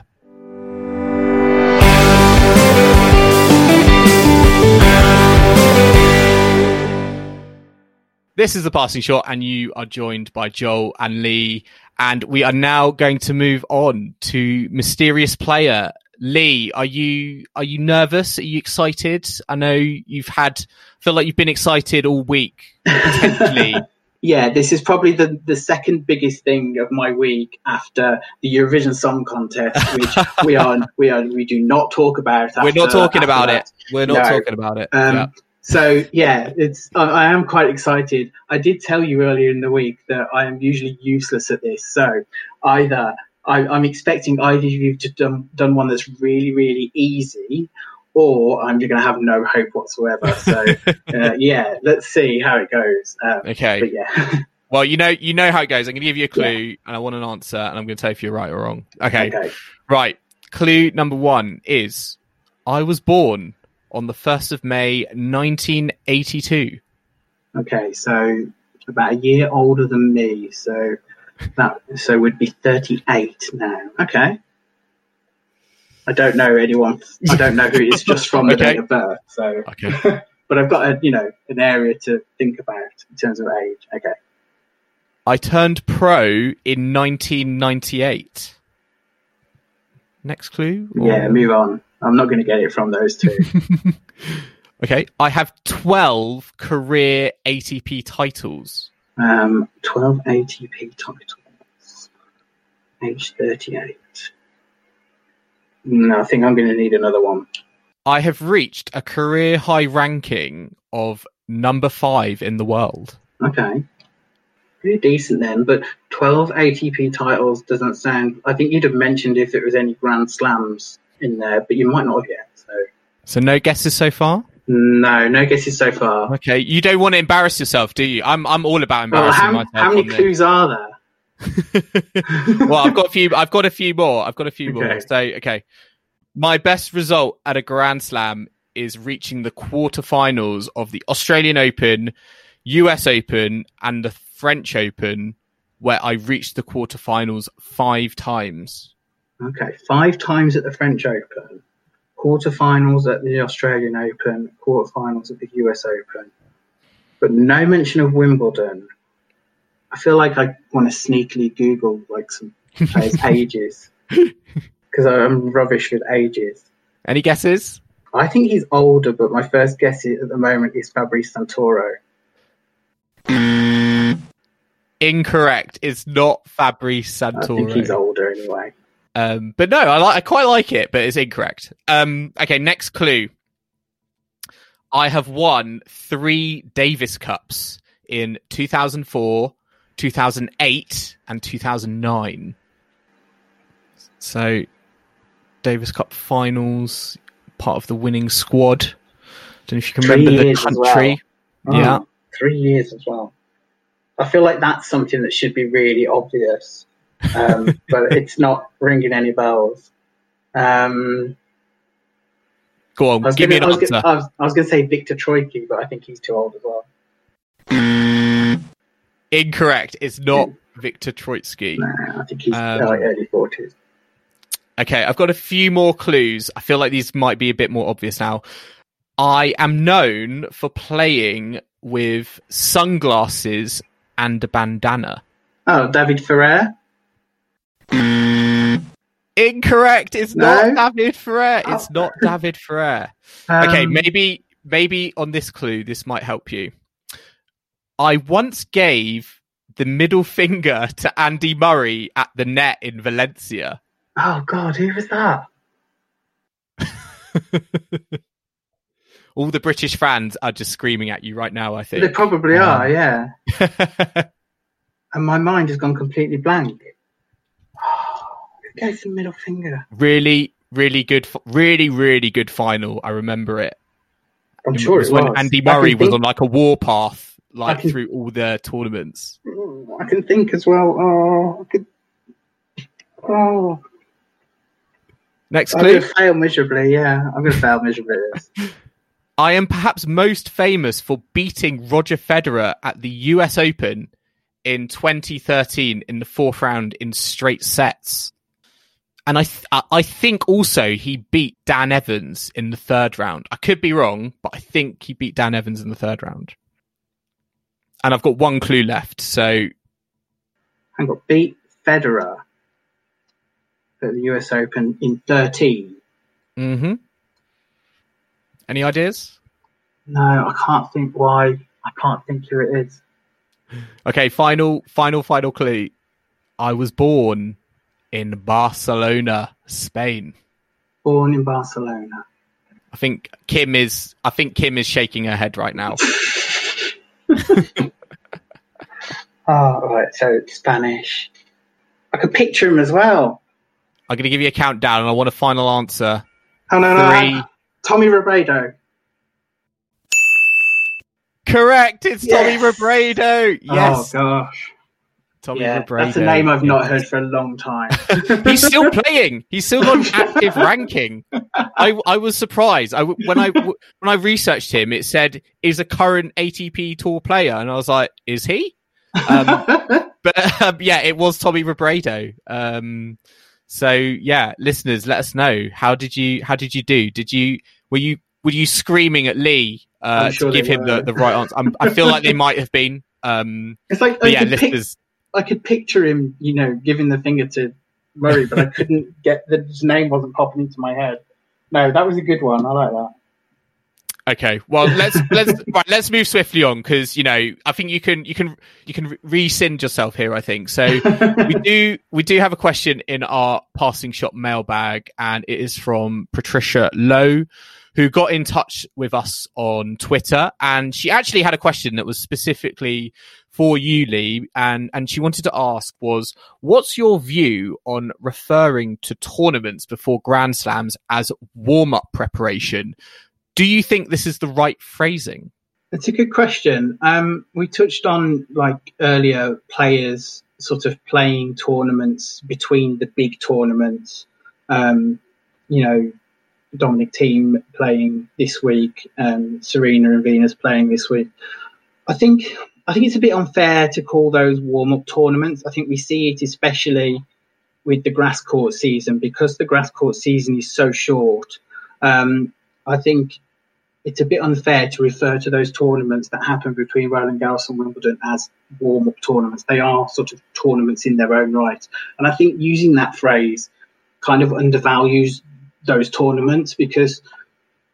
This is The Passing Shot, and you are joined by Joel and Lee, and we are now going to move on to Mysterious Player. Lee, are you are you nervous? Are you excited? I know you've had feel like you've been excited all week, potentially. Yeah, this is probably the, the second biggest thing of my week after the Eurovision Song Contest, which we are we are we do not talk about. After, We're not talking about that. it. We're not no. talking about it. Um, yeah. So yeah, it's I, I am quite excited. I did tell you earlier in the week that I am usually useless at this. So either I, I'm expecting either of you to done done one that's really really easy, or I'm going to have no hope whatsoever. So uh, yeah, let's see how it goes. Um, okay. But yeah. Well, you know you know how it goes. I'm going to give you a clue, yeah. and I want an answer, and I'm going to tell you if you're right or wrong. Okay. Okay. Right. Clue number one is: I was born on the first of May, nineteen eighty-two. Okay, so about a year older than me, so that so would be thirty-eight now. Okay. I don't know anyone. I don't know who it is just from the okay. date of birth. So, okay. But I've got a you know an area to think about in terms of age. Okay. I turned pro in nineteen ninety-eight. Next clue? Or... Yeah, move on. I'm not going to get it from those two. Okay. I have twelve career A T P titles. Um, twelve A T P titles. Age thirty-eight. No, I think I'm going to need another one. I have reached a career high ranking of number five in the world. Okay. Pretty decent then, but twelve A T P titles doesn't sound... I think you'd have mentioned if it was any Grand Slams in there, but you might not have yet. So, so no guesses so far? No, no guesses so far. Okay, you don't want to embarrass yourself, do you? I'm I'm all about embarrassing well, how, myself. How many clues there. are there? Well, I've got a few. I've got a few more. I've got a few okay. more. So, okay, my best result at a Grand Slam is reaching the quarterfinals of the Australian Open, U S Open, and the French Open, where I reached the quarterfinals five times. Okay, five times at the French Open, quarterfinals at the Australian Open, quarterfinals at the U S Open, but no mention of Wimbledon. I feel like I want to sneakily Google like some players' ages because I'm rubbish with ages. Any guesses? I think he's older, but my first guess is, at the moment is Fabrice Santoro. Incorrect. It's not Fabrice Santoro. I think he's older anyway. Um, but no, I like. I quite like it, but it's incorrect. Um, okay, next clue. I have won three Davis Cups in two thousand four, two thousand eight, and two thousand nine. So, Davis Cup finals, part of the winning squad. Don't know if you can Three remember the years as country. well. Yeah. Oh, three years as well. I feel like that's something that should be really obvious, um, but it's not ringing any bells. Um, Go on, give gonna, me an I was answer. Gonna, I was, I was going to say Victor Troicki, but I think he's too old as well. Incorrect. It's not Victor Troicki. Nah, I think he's Um, like early forties. Okay, I've got a few more clues. I feel like these might be a bit more obvious now. I am known for playing with sunglasses and a bandana. Oh, David Ferrer? Incorrect. It's No? not David Ferrer. Oh. It's not David Ferrer. Um, Okay, maybe maybe on this clue, this might help you. I once gave the middle finger to Andy Murray at the net in Valencia. Oh, God, who was that? All the British fans are just screaming at you right now, I They think. probably Um, are, yeah. And my mind has gone completely blank. Who gave the middle finger? really, really good, fi- really, really good final. I remember it. I'm It sure was it when was. Andy I can Murray was think- on like a warpath, like I can- through all the tournaments. I can think as well. Oh, I could. Oh, Next I'm clue. going to fail miserably. Yeah, I'm going to fail miserably at this. I am perhaps most famous for beating Roger Federer at the U S Open in twenty thirteen in the fourth round in straight sets. And I th- I- I think also he beat Dan Evans in the third round. I could be wrong, but I think he beat Dan Evans in the third round. And I've got one clue left, so I got beat Federer at the U S Open in thirteen. mm-hmm. Any ideas? No, I can't think why. I can't think who it is. Okay, final, final, final clue. I was born in Barcelona, Spain. Born in Barcelona. I think Kim is. I think Kim is shaking her head right now. Oh, right. So it's Spanish. I could picture him as well. I'm going to give you a countdown, and I want a final answer. Oh, no, no. Three. no. Tommy Robredo. Correct. It's Yes. Tommy Robredo. Yes, Oh, gosh. Tommy Yeah, Robredo. that's a name I've not Yes. heard for a long time. He's still playing. He's still on active ranking. I I was surprised. I when I when I researched him, it said he's a current A T P Tour player, and I was like, is he? Um, but um, yeah, it was Tommy Robredo. Um, so yeah, listeners, let us know how did you how did you do? Did you were you were you screaming at Lee uh, I'm sure to give they him were. the, the right answer? I'm, I feel like they might have been. Um, It's like but I, yeah, could pic- listeners. I could picture him, you know, giving the finger to Murray, but I couldn't get the, his name wasn't popping into my head. No, that was a good one. I like that. Okay, well let's let's right, let's move swiftly on because you know I think you can you can you can rescind yourself here. I think so. we do we do have a question in our passing shot mailbag, and it is from Patricia Lowe, who got in touch with us on Twitter, and she actually had a question that was specifically for you, Lee, and and she wanted to ask was, what's your view on referring to tournaments before Grand Slams as warm up preparation? Do you think this is the right phrasing? It's a good question. Um, we touched on like earlier players sort of playing tournaments between the big tournaments. Um, you know, Dominic Thiem playing this week, um, Serena and Venus playing this week. I think I think it's a bit unfair to call those warm up tournaments. I think we see it especially with the grass court season because the grass court season is so short. Um, I think it's a bit unfair to refer to those tournaments that happen between Roland Garros and Wimbledon as warm-up tournaments. They are sort of tournaments in their own right. And I think using that phrase kind of undervalues those tournaments because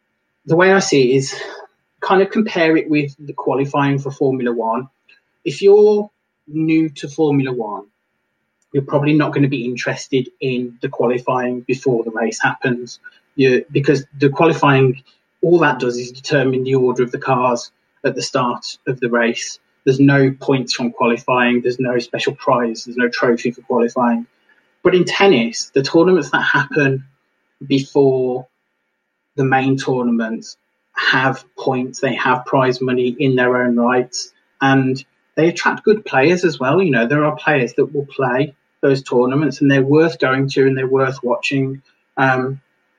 the way I see it is kind of compare it with the qualifying for Formula One. If you're new to Formula One, you're probably not going to be interested in the qualifying before the race happens. You, because the qualifying, all that does is determine the order of the cars at the start of the race. There's no points from qualifying. There's no special prize. There's no trophy for qualifying. But in tennis, the tournaments that happen before the main tournaments have points. They have prize money in their own rights. And they attract good players as well. You know, there are players that will play those tournaments and they're worth going to and they're worth watching. Um,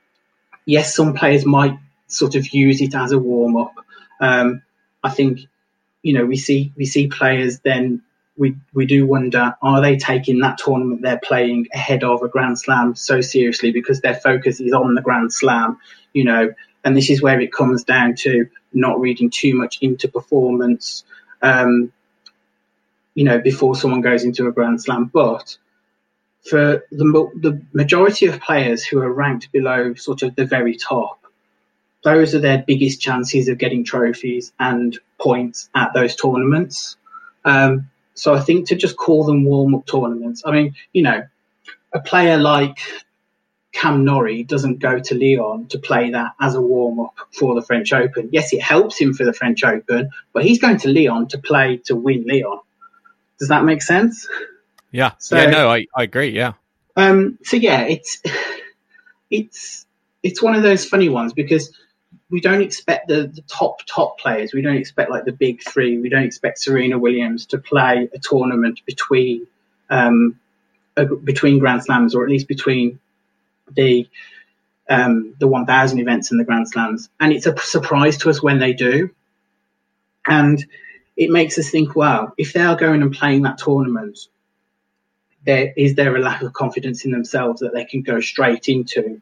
yes, some players might sort of use it as a warm-up. Um, I think, you know, we see we see players then, we, we do wonder, are they taking that tournament they're playing ahead of a Grand Slam so seriously because their focus is on the Grand Slam, you know, and this is where it comes down to not reading too much into performance, um, you know, before someone goes into a Grand Slam. But for the the majority of players who are ranked below sort of the very top, those are their biggest chances of getting trophies and points at those tournaments. Um, so I think to just call them warm-up tournaments, I mean, you know, a player like Cam Norrie doesn't go to Lyon to play that as a warm-up for the French Open. Yes, it helps him for the French Open, but he's going to Lyon to play to win Lyon. Does that make sense? Yeah. So, yeah, no, I, I agree. Yeah. Um, so yeah, it's, it's, it's one of those funny ones because we don't expect the, the top, top players. We don't expect like the big three. We don't expect Serena Williams to play a tournament between, um, uh, between Grand Slams, or at least between the, um, the one thousand events and the Grand Slams. And it's a surprise to us when they do. And it makes us think, wow, if they are going and playing that tournament, there is there a lack of confidence in themselves that they can go straight into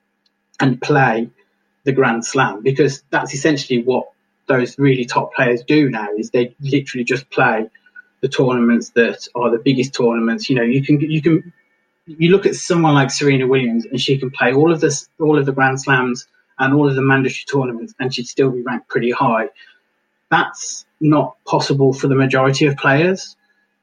and play the Grand Slam? Because that's essentially what those really top players do now, is they literally just play the tournaments that are the biggest tournaments. You know, you can you can you look at someone like Serena Williams and she can play all of this all of the Grand Slams and all of the mandatory tournaments and she'd still be ranked pretty high. That's not possible for the majority of players.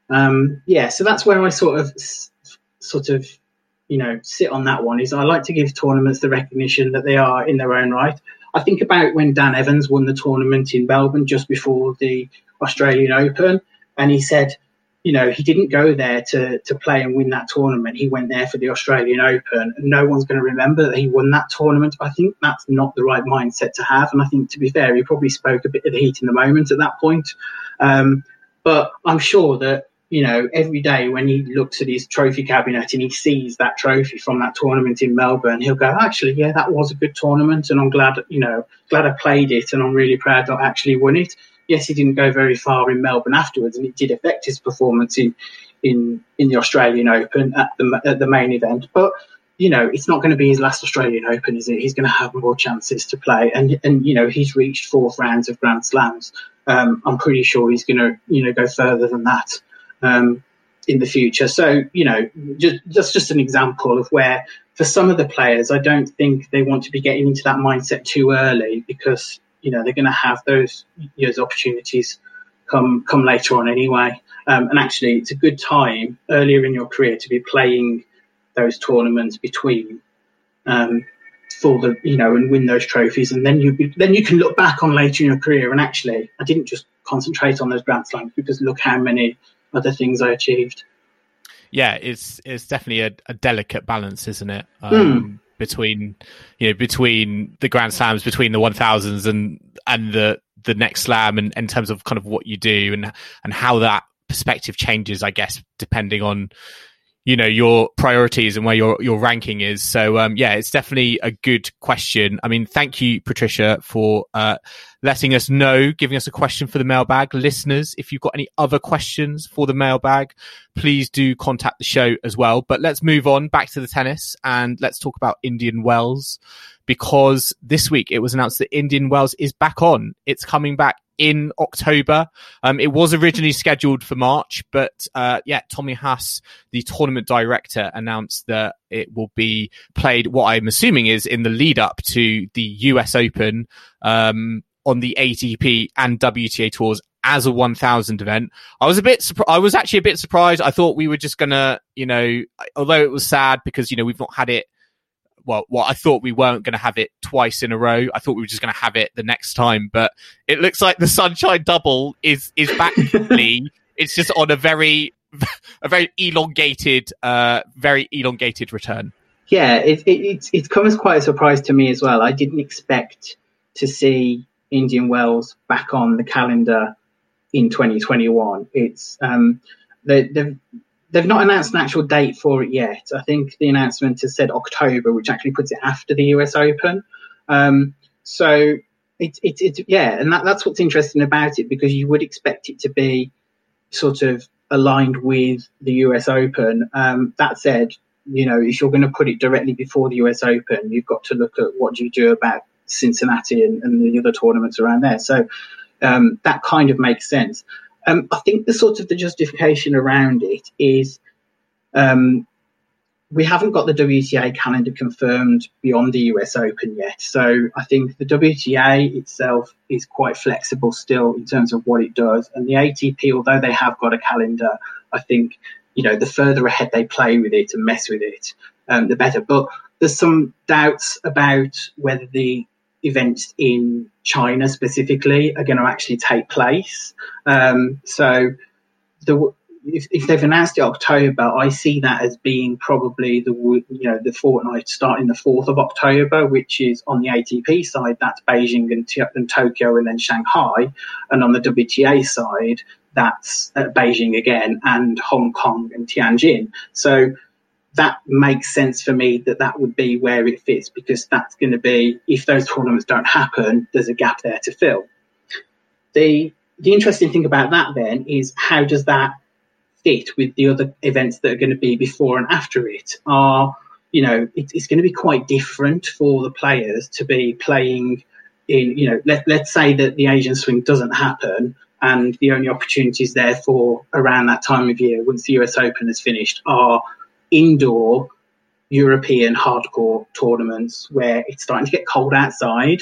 Um, yeah, so that's where I sort of, sort of, you know, sit on that one. Is I like to give tournaments the recognition that they are in their own right. I think about when Dan Evans won the tournament in Melbourne just before the Australian Open, and he said, you know, he didn't go there to to play and win that tournament. He went there for the Australian Open, and no one's going to remember that he won that tournament. I think that's not the right mindset to have. And I think, to be fair, he probably spoke a bit of the heat in the moment at that point. Um, but I'm sure that, you know, every day when he looks at his trophy cabinet and he sees that trophy from that tournament in Melbourne, he'll go, actually, yeah, that was a good tournament, and I'm glad, you know, glad I played it, and I'm really proud that I actually won it. Yes, he didn't go very far in Melbourne afterwards, and it did affect his performance in in, in the Australian Open at the at the main event. But, you know, it's not going to be his last Australian Open, is it? He's going to have more chances to play, and and you know, he's reached fourth rounds of Grand Slams. Um, I'm pretty sure he's going to, you know, go further than that um, in the future. So, you know, just that's just an example of where, for some of the players, I don't think they want to be getting into that mindset too early, because, you know, they're going to have those years opportunities come come later on anyway. Um, and actually, it's a good time earlier in your career to be playing those tournaments between um, for the, you know, and win those trophies. And then you then you can look back on later in your career and actually, I didn't just concentrate on those Grand Slams, because look how many other things I achieved. Yeah, it's it's definitely a, a delicate balance, isn't it? Um, mm. Between, you know, between the Grand Slams, between the one thousands and and the the next slam, and in terms of kind of what you do and and how that perspective changes, I guess, depending on, you know, your priorities and where your your ranking is. So um yeah, it's definitely a good question. I mean, thank you, Patricia, for uh letting us know, giving us a question for the mailbag. Listeners, if you've got any other questions for the mailbag, please do contact the show as well. But let's move on back to the tennis, and let's talk about Indian Wells, because this week it was announced that Indian Wells is back on. It's coming back in October. Um, it was originally scheduled for March, but uh, yeah, Tommy Haas, the tournament director, announced that it will be played, what I'm assuming is in the lead up to the U S Open, um, on the A T P and W T A tours as a one thousand event. I was a bit, surpri- I was actually a bit surprised. I thought we were just gonna, you know, although it was sad because, you know, we've not had it. Well, well, I thought we weren't going to have it twice in a row. I thought we were just going to have it the next time, but it looks like the Sunshine Double is is back. It's just on a very, a very elongated, uh, very elongated return. Yeah, it, it, it's it's come as quite a surprise to me as well. I didn't expect to see Indian Wells back on the calendar in twenty twenty-one. It's um, they, they've. They've not announced an actual date for it yet. I think the announcement has said October, which actually puts it after the U S Open. Um, so it's, it's, it's, yeah, and that, that's what's interesting about it, because you would expect it to be sort of aligned with the U S Open. Um, that said, you know, if you're going to put it directly before the U S Open, you've got to look at what do you do about Cincinnati and, and the other tournaments around there. So um, that kind of makes sense. Um, I think the sort of the justification around it is um, we haven't got the W T A calendar confirmed beyond the U S Open yet. So I think the W T A itself is quite flexible still in terms of what it does. And the A T P, although they have got a calendar, I think, you know, the further ahead they play with it and mess with it, um, the better. But there's some doubts about whether the events in China specifically are going to actually take place. Um, so the, if, if they've announced it October, I see that as being probably the you know the fortnight starting the fourth of October, which is on the A T P side, that's Beijing and, T- and Tokyo and then Shanghai, and on the W T A side, that's uh, Beijing again and Hong Kong and Tianjin. So that makes sense for me that that would be where it fits, because that's going to be, if those tournaments don't happen, there's a gap there to fill. The the interesting thing about that then is, how does that fit with the other events that are going to be before and after it? Are, you know, it, it's going to be quite different for the players to be playing in, you know, let, let's say that the Asian Swing doesn't happen and the only opportunities there for around that time of year, once the U S Open is finished, are indoor European hardcore tournaments where it's starting to get cold outside,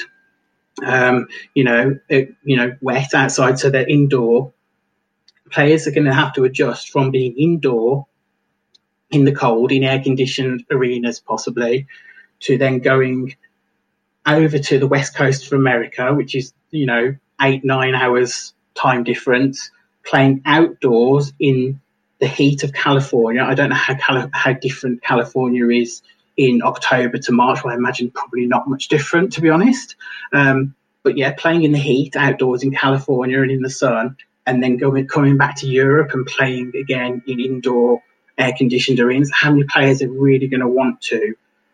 um, you know, it, you know, wet outside, so they're indoor. Players are going to have to adjust from being indoor in the cold, in air-conditioned arenas possibly, to then going over to the west coast of America, which is, you know, eight, nine hours time difference, playing outdoors in the heat of California. I don't know how Cali- how different California is in October to March. Well, I imagine probably not much different, to be honest. Um, but yeah, playing in the heat outdoors in California and in the sun, and then going coming back to Europe and playing again in indoor air-conditioned arenas. How many players are really going to want to,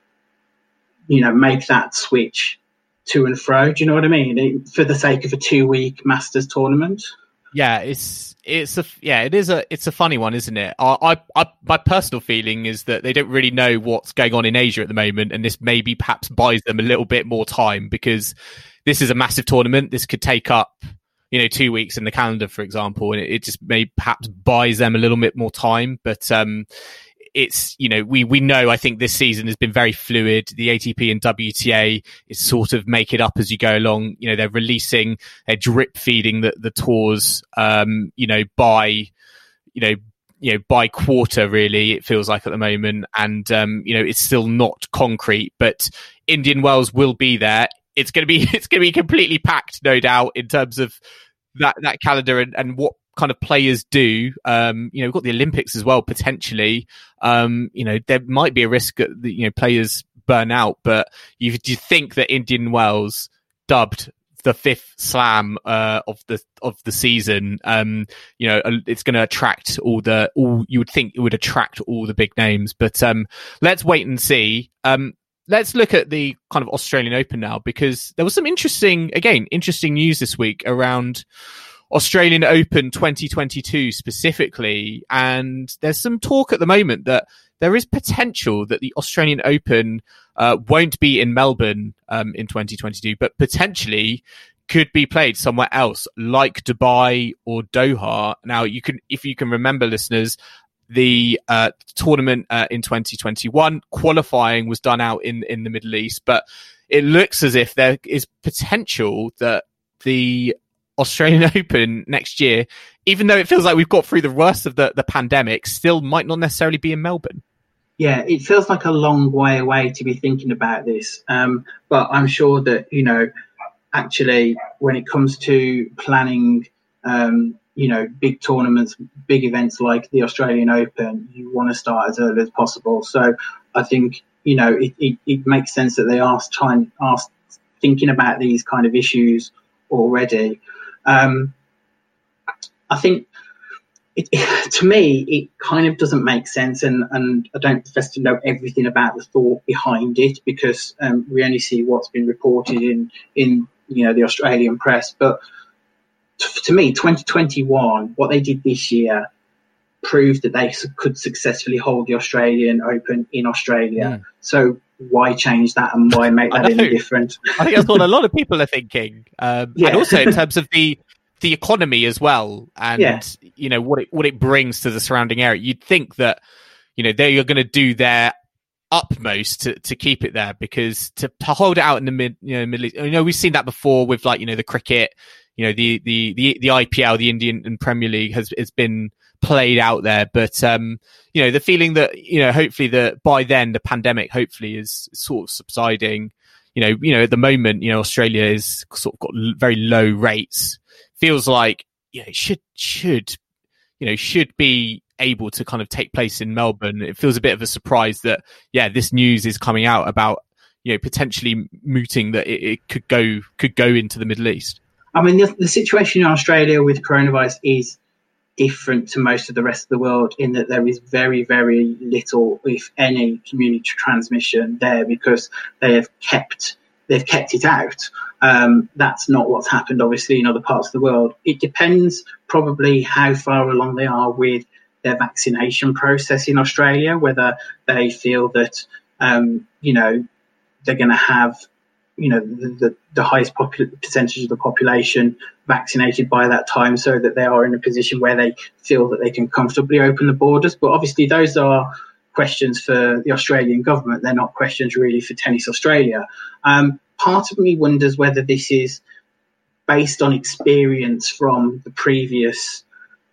you know, make that switch to and fro? Do you know what I mean? For the sake of a two-week Masters tournament. Yeah, it's it's a yeah, it is a it's a funny one, isn't it? I, I, I my personal feeling is that they don't really know what's going on in Asia at the moment, and this maybe perhaps buys them a little bit more time, because this is a massive tournament. This could take up, you know, two weeks in the calendar, for example, and it, it just may perhaps buys them a little bit more time. But um, it's, you know, we, we know, I think this season has been very fluid. The A T P and W T A is sort of make it up as you go along. You know, they're releasing, they're drip feeding the, the tours, um, you know, by, you know, you know, by quarter, really, it feels like at the moment. And, um, you know, it's still not concrete, but Indian Wells will be there. It's going to be, it's going to be completely packed, no doubt, in terms of that, that calendar and, and what kind of players do. Um, you know, we've got the Olympics as well, potentially. Um, you know, there might be a risk that, you know, players burn out, but you, do you think that Indian Wells, dubbed the fifth slam, uh, of the, of the season, um, you know, it's going to attract all the, all, you would think it would attract all the big names, but, um, let's wait and see. Um, Let's look at the kind of Australian Open now, because there was some interesting, again, interesting news this week around Australian Open twenty twenty-two specifically. And there's some talk at the moment that there is potential that the Australian Open uh, won't be in Melbourne um, in twenty twenty-two, but potentially could be played somewhere else, like Dubai or Doha. Now, you can, if you can remember, listeners, the uh, tournament uh, in twenty twenty-one qualifying was done out in in the Middle East, but it looks as if there is potential that the Australian Open next year, even though it feels like we've got through the worst of the, the pandemic, still might not necessarily be in Melbourne. Yeah, it feels like a long way away to be thinking about this. Um, but I'm sure that, you know, actually, when it comes to planning, um, you know, big tournaments, big events like the Australian Open, you want to start as early as possible. So I think, you know, it, it, it makes sense that they are trying, are thinking about these kind of issues already. Um, I think, it, to me, it kind of doesn't make sense, and, and I don't profess to know everything about the thought behind it, because um, we only see what's been reported in, in you know, the Australian press. But t- to me, twenty twenty-one, what they did this year proved that they could successfully hold the Australian Open in Australia. Mm. So why change that, and why make that any different? I think that's what a lot of people are thinking. Um, yeah. And also in terms of the the economy as well, and yeah. you know what it what it brings to the surrounding area. You'd think that, you know, they are going to do their utmost to, to keep it there, because to, to hold it out in the mid, you know, Middle East. You know, we've seen that before with, like, you know, the cricket, you know, the the the, the I P L, the Indian and Premier League has has been played out there. But um, you know, the feeling that, you know, hopefully that by then the pandemic hopefully is sort of subsiding. You know, you know, at the moment, you know, Australia is sort of got very low rates. Feels like, yeah, it should should you know should be able to kind of take place in Melbourne. It feels a bit of a surprise that, yeah, this news is coming out about, you know, potentially mooting that it, it could go could go into the Middle East. I mean, the, the situation in Australia with coronavirus is different to most of the rest of the world, in that there is very, very little, if any, community transmission there, because they have kept they've kept it out. Um, that's not what's happened, obviously, in other parts of the world. It depends probably how far along they are with their vaccination process in Australia, whether they feel that, um, you know, they're going to have, you know, the, the, the highest popul- percentage of the population vaccinated by that time, so that they are in a position where they feel that they can comfortably open the borders. But obviously those are questions for the Australian government. They're not questions really for Tennis Australia. Um, part of me wonders whether this is based on experience from the previous,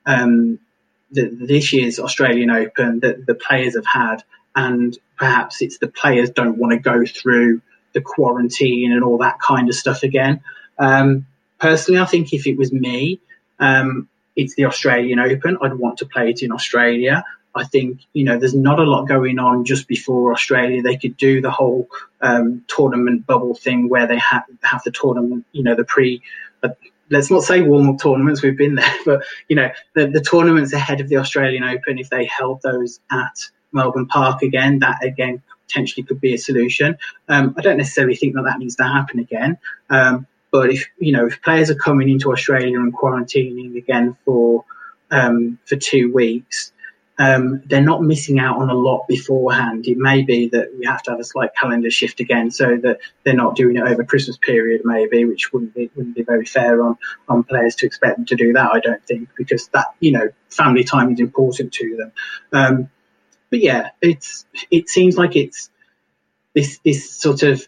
um, the, this year's Australian Open that the players have had, and perhaps it's the players don't want to go through the quarantine and all that kind of stuff again. Um, personally, I think if it was me, um, it's the Australian Open. I'd want to play it in Australia. I think, you know, there's not a lot going on just before Australia. They could do the whole um, tournament bubble thing where they have, have the tournament, you know, the pre, uh, let's not say warm-up tournaments, we've been there, but, you know, the, the tournaments ahead of the Australian Open, if they held those at Melbourne Park again, that again potentially could be a solution. Um, I don't necessarily think that that needs to happen again. Um, but if, you know, if players are coming into Australia and quarantining again for, um, for two weeks, Um, they're not missing out on a lot beforehand. It may be that we have to have a slight calendar shift again, so that they're not doing it over Christmas period, maybe, which wouldn't be wouldn't be very fair on, on players to expect them to do that, I don't think, because that, you know, family time is important to them. Um, but yeah, it's it seems like it's this this sort of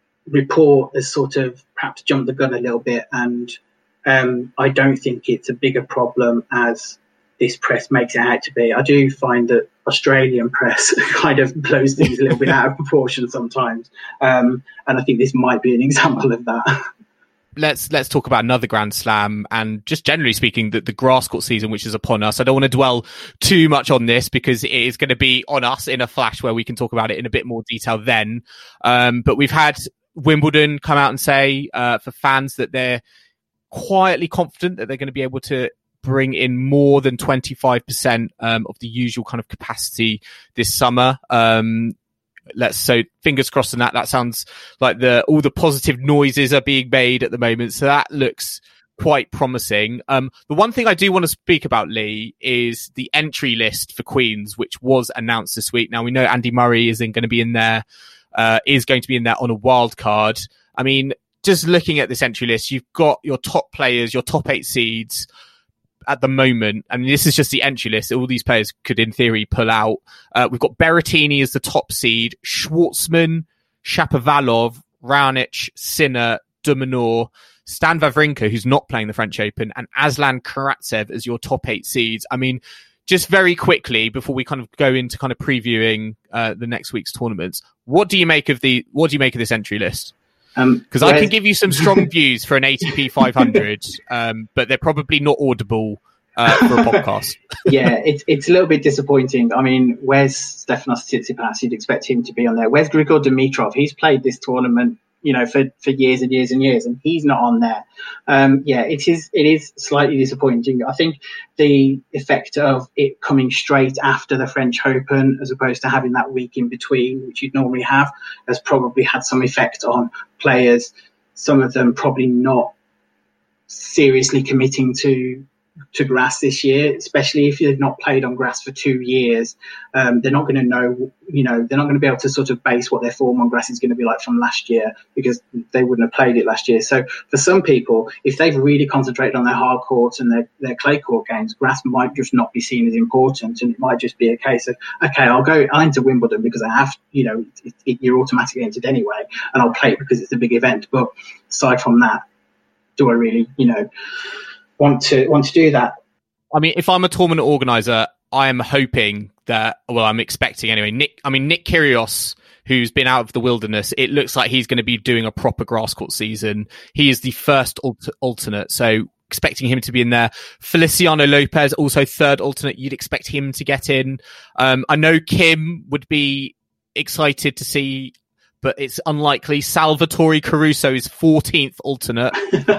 report has sort of perhaps jumped the gun a little bit, and um, I don't think it's a bigger problem as this press makes it out to be. I do find that Australian press kind of blows things a little bit out of proportion sometimes. Um, and I think this might be an example of that. Let's let's talk about another Grand Slam, and just generally speaking, the, the grass court season, which is upon us. I don't want to dwell too much on this because it is going to be on us in a flash where we can talk about it in a bit more detail then. Um, but we've had Wimbledon come out and say uh, for fans that they're quietly confident that they're going to be able to bring in more than twenty-five percent um, of the usual kind of capacity this summer. Um, let's so fingers crossed on that. That sounds like the all the positive noises are being made at the moment. So that looks quite promising. Um, the one thing I do want to speak about, Lee, is the entry list for Queens, which was announced this week. Now we know Andy Murray isn't going to be in there, uh, is going to be in there on a wild card. I mean, just looking at this entry list, you've got your top players, your top eight seeds at the moment. I mean, this is just the entry list. All these players could, in theory, pull out. Uh, we've got Berrettini as the top seed, Schwartzman, Shapovalov, Raonic, Sinner, Dumanor, Stan Wawrinka, who's not playing the French Open, and Aslan Karatsev as your top eight seeds. I mean, just very quickly before we kind of go into kind of previewing uh, the next week's tournaments, what do you make of the what do you make of this entry list? Because um, I can give you some strong views for an A T P five hundred, um, but they're probably not audible uh, for a podcast. Yeah, it's it's a little bit disappointing. I mean, where's Stefanos Tsitsipas? You'd expect him to be on there. Where's Grigor Dimitrov? He's played this tournament, you know, for, for years and years and years, and he's not on there. Um, yeah, it is it is slightly disappointing. I think the effect of it coming straight after the French Open, as opposed to having that week in between, which you'd normally have, has probably had some effect on players. Some of them probably not seriously committing to to grass this year, especially if they've not played on grass for two years. Um, they're not going to know, you know, they're not going to be able to sort of base what their form on grass is going to be like from last year, because they wouldn't have played it last year. So for some people, if they've really concentrated on their hard courts and their, their clay court games, grass might just not be seen as important. And it might just be a case of, okay, I'll go, I'll enter Wimbledon because I have, you know, it, it, you're automatically entered anyway, and I'll play it because it's a big event. But aside from that, do I really, you know, want to want to do that? I mean, if I'm a tournament organizer, I am hoping that, well, I'm expecting anyway. Nick, I mean, Nick Kyrgios, who's been out of the wilderness, it looks like he's going to be doing a proper grass court season. He is the first alter- alternate, so expecting him to be in there. Feliciano Lopez, also third alternate. You'd expect him to get in. Um, I know Kim would be excited to see, but it's unlikely. Salvatore Caruso is fourteenth alternate.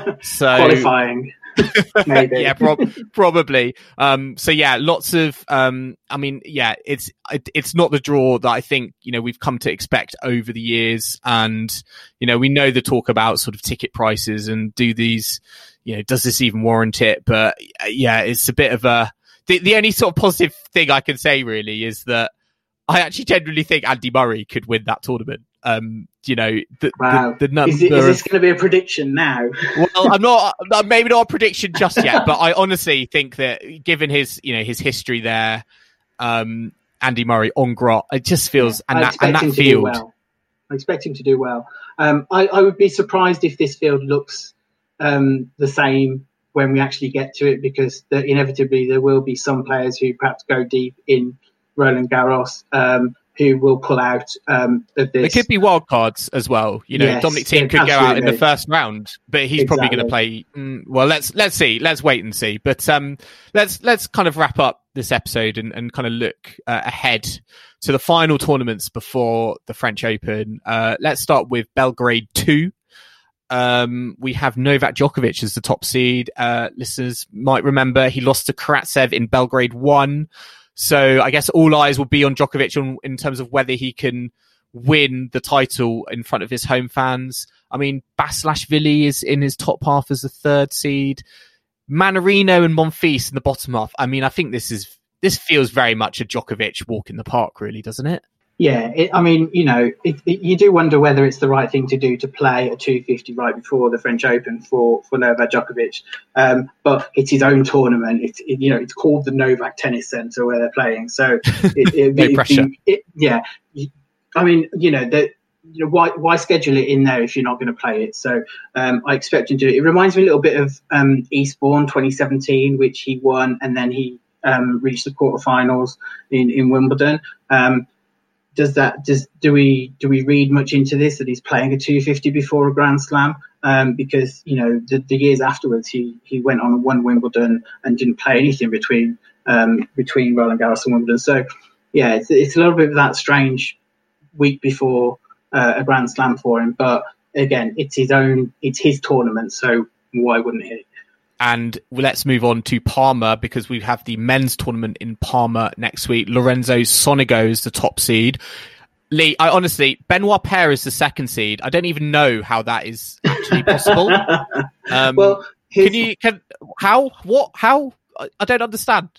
So qualifying. Maybe. Yeah, prob- probably. Um, so yeah, lots of. Um, I mean, yeah, it's it, it's not the draw that I think, you know, we've come to expect over the years, and you know, we know the talk about sort of ticket prices and do these, you know, does this even warrant it? But yeah, it's a bit of a. The, the only sort of positive thing I can say really is that I actually genuinely think Andy Murray could win that tournament. Um, you know, the, wow. the, the number. Is, it, is this going to be a prediction now? Well, I'm not, maybe not a prediction just yet, but I honestly think that given his, you know, his history there, um, Andy Murray on Grot, it just feels, yeah, and, that, and that field. Well. I expect him to do well. Um, I, I would be surprised if this field looks um, the same when we actually get to it, because the, inevitably there will be some players who perhaps go deep in Roland Garros, um, who will pull out um, of this. There could be wild cards as well. You know, yes, Dominic Thiem could absolutely. go out in the first round, but he's exactly. probably going to play. Mm, well, let's let's see. Let's wait and see. But um, let's let's kind of wrap up this episode and, and kind of look uh, ahead to the final tournaments before the French Open. Uh, let's start with Belgrade two. Um, we have Novak Djokovic as the top seed. Uh, listeners might remember he lost to Karatsev in Belgrade one. So I guess all eyes will be on Djokovic on, in terms of whether he can win the title in front of his home fans. I mean, Basilashvili is in his top half as the third seed. Mannarino and Monfils in the bottom half. I mean, I think this is this feels very much a Djokovic walk in the park, really, doesn't it? Yeah, it, I mean, you know, it, it, you do wonder whether it's the right thing to do to play a two fifty right before the French Open for, for Novak Djokovic. Um, but it's his own tournament. It's it, you know, it's called the Novak Tennis Centre where they're playing. So it, it, no it, pressure. It, it, yeah, I mean, you know, that. You know, why why schedule it in there if you're not going to play it? So um, I expect him to do it. It reminds me a little bit of um, Eastbourne twenty seventeen, which he won, and then he um, reached the quarterfinals in in Wimbledon. Um, Does that does do we do we read much into this, that he's playing a two fifty before a Grand Slam? Um, because you know the, the years afterwards he, he went on and won Wimbledon and didn't play anything between um, between Roland Garros and Wimbledon. So yeah, it's, it's a little bit of that strange week before uh, a Grand Slam for him. But again, it's his own, it's his tournament, so why wouldn't he? And let's move on to Parma, because we have the men's tournament in Parma next week. Lorenzo Sonego is the top seed. Lee, I honestly, Benoit Paire is the second seed. I don't even know how that is actually possible. um, well, can you, can, how, what, how? I, I don't understand.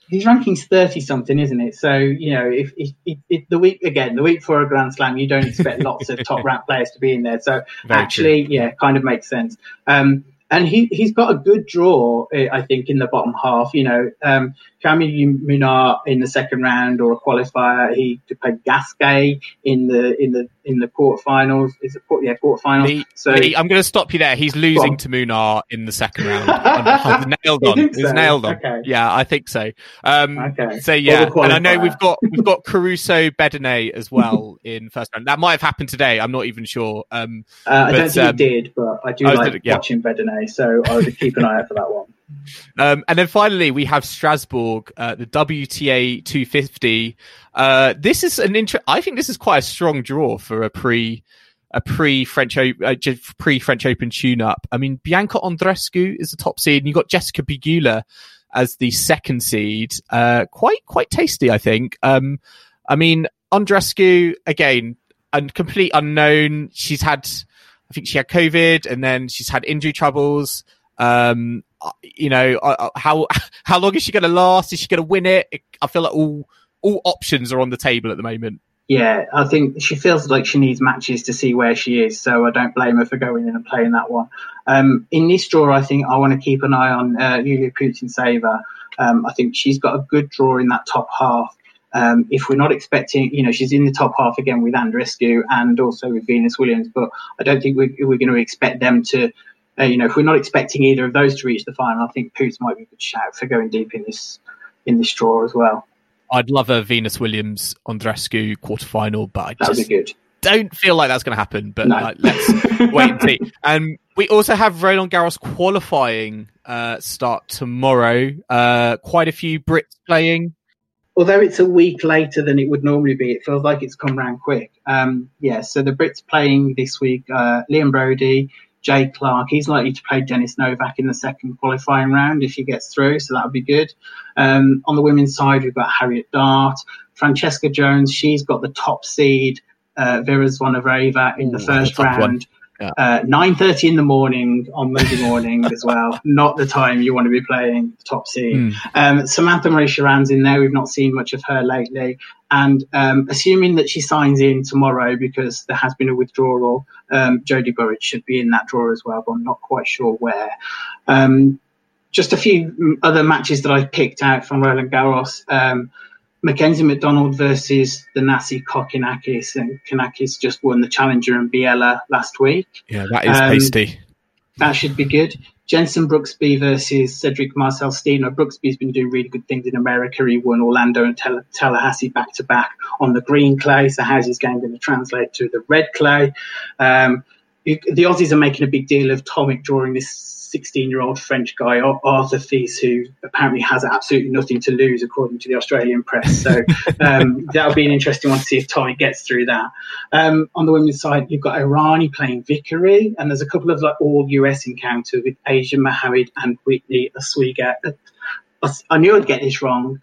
his ranking's thirty something, isn't it? So, you know, if, if, if, if the week again, the week for a Grand Slam, you don't expect lots of top ranked players to be in there. So Very actually, true. yeah, kind of makes sense. Um, and he, he's got a good draw, I think, in the bottom half. You know, um, Camille Munard in the second round or a qualifier. He could play Gasquet in the in the in the quarterfinals. Is it yeah quarterfinals? Lee, so Lee, I'm going to stop you there. He's losing to Munard in the second round. I'm nailed on. He's so? nailed on. Okay. Yeah, I think so. Um, okay. So yeah, and I know we've got we've got Caruso Bedene as well in first round. That might have happened today. I'm not even sure. Um, uh, I but, don't think um, it did, but I do I like yeah. watching Bedene, so I would keep an eye out for that one. Um, and then finally, we have Strasbourg, uh, the W T A two fifty. Uh, this is an inter- I think this is quite a strong draw for a pre, a pre French, uh, pre French Open tune-up. I mean, Bianca Andreescu is the top seed, and you got Jessica Pegula as the second seed. Uh, quite, quite tasty, I think. Um, I mean, Andreescu again, a complete unknown. She's had, I think she had COVID, and then she's had injury troubles. Um, you know, uh, how how long is she going to last? Is she going to win it? I feel like all all options are on the table at the moment. Yeah, I think she feels like she needs matches to see where she is, so I don't blame her for going in and playing that one. Um, in this draw, I think I want to keep an eye on uh, Yulia Putintseva. Um, I think she's got a good draw in that top half. Um, if we're not expecting, you know, she's in the top half again with Andreescu and also with Venus Williams, but I don't think we're, we're going to expect them to. Uh, you know, if we're not expecting either of those to reach the final, I think Poots might be a good shout for going deep in this in this draw as well. I'd love a Venus Williams Andreescu quarterfinal, but I That'd just be good. don't feel like that's going to happen. But no. like, let's wait and see. And we also have Roland Garros qualifying uh, start tomorrow. Uh, quite a few Brits playing. Although it's a week later than it would normally be, it feels like it's come round quick. Um, yeah, so the Brits playing this week, uh, Liam Brody, Jay Clark, he's likely to play Dennis Novak in the second qualifying round if he gets through, so that would be good. Um, on the women's side, we've got Harriet Dart, Francesca Jones, she's got the top seed, uh, Vera Zvonareva in Ooh, the first round. Yeah. Uh, nine thirty in the morning on Monday morning as well. Not the time you want to be playing top seed. Mm. Um, Samantha Marie Sharan's in there. We've not seen much of her lately. And um, assuming that she signs in tomorrow because there has been a withdrawal, um, Jodie Burrage should be in that draw as well, but I'm not quite sure where. Um, just a few other matches that I picked out from Roland Garros. Um, Mackenzie McDonald versus the Nasi Kokinakis, and Konakis just won the Challenger in Biella last week. Yeah, that is um, tasty. That should be good. Jensen Brooksby versus Cedric Marcel Steno. Brooksby's been doing really good things in America. He won Orlando and Tell- Tallahassee back to back on the green clay. So how's his game going to translate to the red clay? Um, the Aussies are making a big deal of Tomic drawing this sixteen-year-old French guy, Arthur Fils, who apparently has absolutely nothing to lose, according to the Australian press. So um, that'll be an interesting one to see if Tommy gets through that. Um, on the women's side, you've got Irani playing Vickery, and there's a couple of like all U S encounters with Asia Mohammed and Whitney Oswego. I knew I'd get this wrong.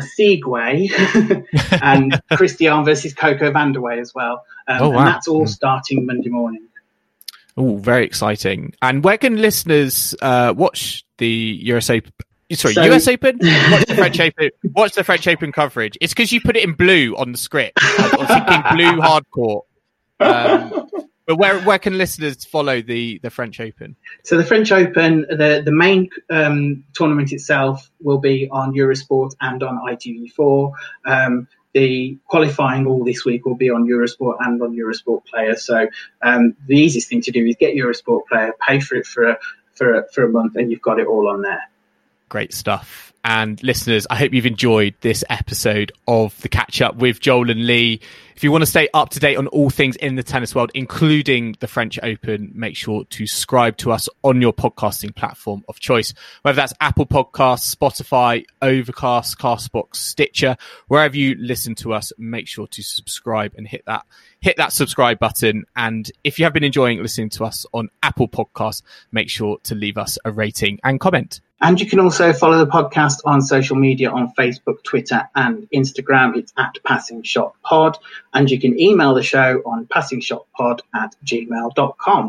Osigwe and Christian versus Coco Vandeweghe as well. Um, oh, wow. And that's all starting Monday morning. Oh, very exciting. And where can listeners uh, watch the U S Open? Sorry, so, U S Open? Watch the French Open. Watch the French Open coverage. It's because you put it in blue on the script. I was thinking blue hardcore. Um, but where where can listeners follow the, the French Open? So the French Open, the the main um, tournament itself will be on Eurosport and on I T V four. Um, The qualifying all this week will be on Eurosport and on Eurosport Player. So um, the easiest thing to do is get Eurosport Player, pay for it for a, for a, for a month, and you've got it all on there. Great stuff. And listeners, I hope you've enjoyed this episode of The Catch Up with Joel and Lee. If you want to stay up to date on all things in the tennis world, including the French Open, make sure to subscribe to us on your podcasting platform of choice, whether that's Apple Podcasts, Spotify, Overcast, Castbox, Stitcher, wherever you listen to us, make sure to subscribe and hit that hit that subscribe button. And if you have been enjoying listening to us on Apple Podcasts, make sure to leave us a rating and comment. And you can also follow the podcast on social media on Facebook, Twitter and Instagram. It's at Passing Shot Pod. And you can email the show on passingshotpod at gmail dot com.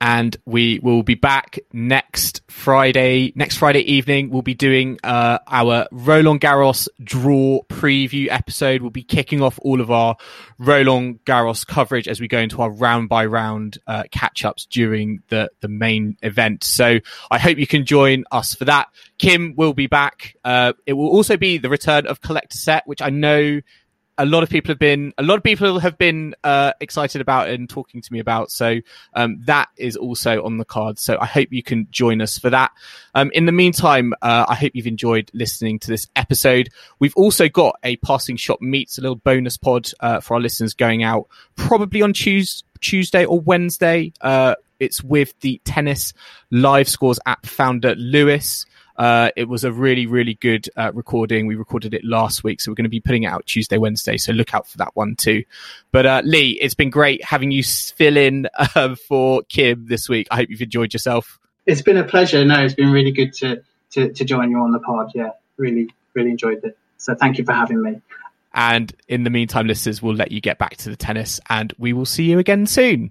And we will be back next Friday. Next Friday evening, we'll be doing uh, our Roland Garros draw preview episode. We'll be kicking off all of our Roland Garros coverage as we go into our round by round uh, catch ups during the, the main event. So I hope you can join us for that. Kim will be back. Uh, it will also be the return of Collector Set, which I know a lot of people have been, a lot of people have been uh, excited about and talking to me about. So um, that is also on the card. So I hope you can join us for that. Um, in the meantime, uh, I hope you've enjoyed listening to this episode. We've also got a Passing Shot Meets, a little bonus pod uh, for our listeners going out probably on Tuesday, Tuesday or Wednesday. Uh, it's with the Tennis Live Scores app founder, Lewis. Uh, it was a really, really good uh, recording. We recorded it last week, so we're going to be putting it out Tuesday, Wednesday. So look out for that one too. But uh, Lee, it's been great having you fill in uh, for Kim this week. I hope you've enjoyed yourself. It's been a pleasure. No, it's been really good to, to, to join you on the pod. Yeah, really, really enjoyed it. So thank you for having me. And in the meantime, listeners, we'll let you get back to the tennis and we will see you again soon.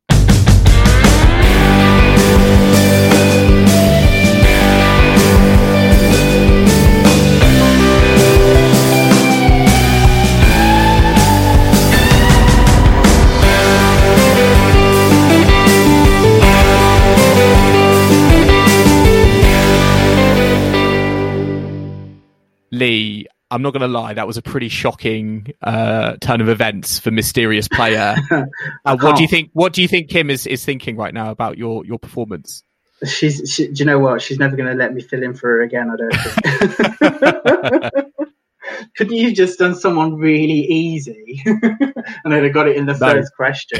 Lee, I'm not going to lie, that was a pretty shocking uh, turn of events for Mysterious Player. uh, what do you think? What do you think Kim is, is thinking right now about your, your performance? She's, she, do you know what? She's never going to let me fill in for her again, I don't think. Couldn't you just done someone really easy? And I'd have got it in the no. first question.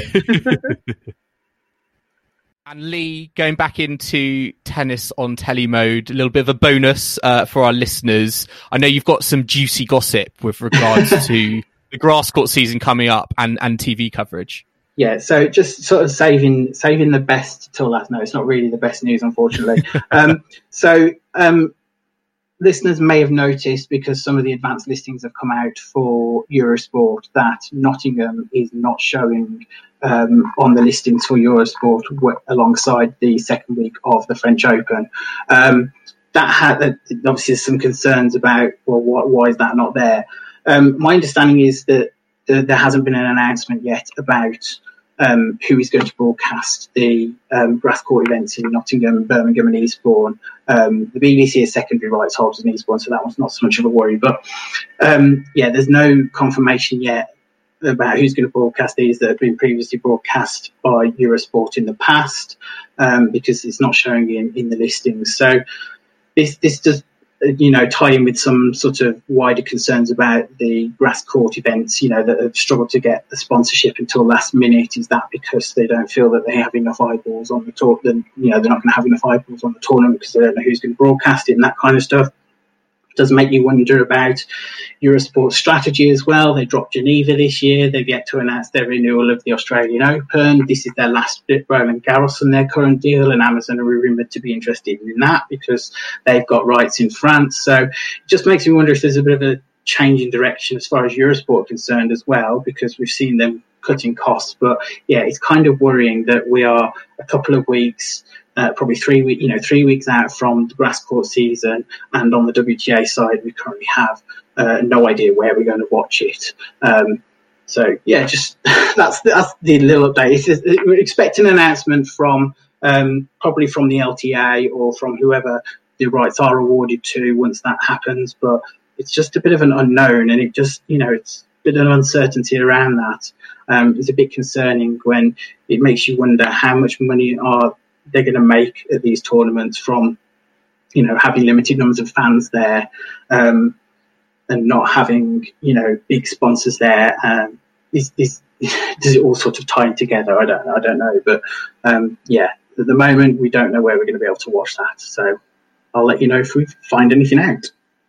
And Lee, going back into tennis on telly mode, a little bit of a bonus uh, for our listeners. I know you've got some juicy gossip with regards to the grass court season coming up and, and T V coverage. Yeah, so just sort of saving saving the best till last. No, it's not really the best news, unfortunately. um, so um, listeners may have noticed, because some of the advanced listings have come out for Eurosport, that Nottingham is not showing um, on the listings for Eurosport w- alongside the second week of the French Open. Um, that had uh, obviously there's some concerns about, well, what, why is that not there? Um, my understanding is that the, there hasn't been an announcement yet about um, who is going to broadcast the um, grass court events in Nottingham, Birmingham and Eastbourne. Um, the B B C is secondary rights holders in Eastbourne, so that one's not so much of a worry. But um, yeah, there's no confirmation yet about who's going to broadcast these that have been previously broadcast by Eurosport in the past, um, because it's not showing in, in the listings. So this this does, you know, tie in with some sort of wider concerns about the grass court events, you know, that have struggled to get the sponsorship until last minute. Is that because they don't feel that they have enough eyeballs on the tour? Then, you know, they're not going to have enough eyeballs on the tournament because they don't know who's going to broadcast it and that kind of stuff. It does make you wonder about Eurosport's strategy as well. They dropped Geneva this year. They've yet to announce their renewal of the Australian Open. This is their last bit Roland Garros on their current deal, and Amazon are rumoured to be interested in that because they've got rights in France. So it just makes me wonder if there's a bit of a change in direction as far as Eurosport are concerned as well, because we've seen them cutting costs. But yeah, it's kind of worrying that we are a couple of weeks Uh, probably three week, you know, three weeks out from the grass court season, and on the W T A side, we currently have uh, no idea where we're going to watch it. Um, so yeah, just that's that's the little update. It's just, we're expecting an announcement from um, probably from the L T A or from whoever the rights are awarded to once that happens. But it's just a bit of an unknown, and it just, you know, it's a bit of uncertainty around that. Um, it's a bit concerning when it makes you wonder how much money are they're going to make at these tournaments from, you know, having limited numbers of fans there, um, and not having, you know, big sponsors there. Um, is, is, does it all sort of tie together? I don't, I don't know. But um, yeah, at the moment, we don't know where we're going to be able to watch that. So I'll let you know if we find anything out.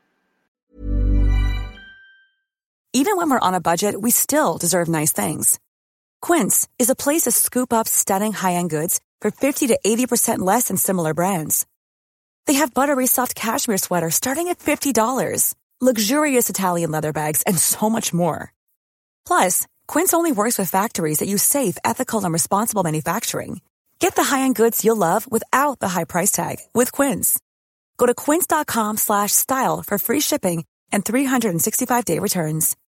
Even when we're on a budget, we still deserve nice things. Quince is a place to scoop up stunning high-end goods for fifty to eighty percent less than similar brands. They have buttery soft cashmere sweaters starting at fifty dollars, luxurious Italian leather bags, and so much more. Plus, Quince only works with factories that use safe, ethical, and responsible manufacturing. Get the high-end goods you'll love without the high price tag with Quince. Go to quince.com slash style for free shipping and three sixty-five day returns.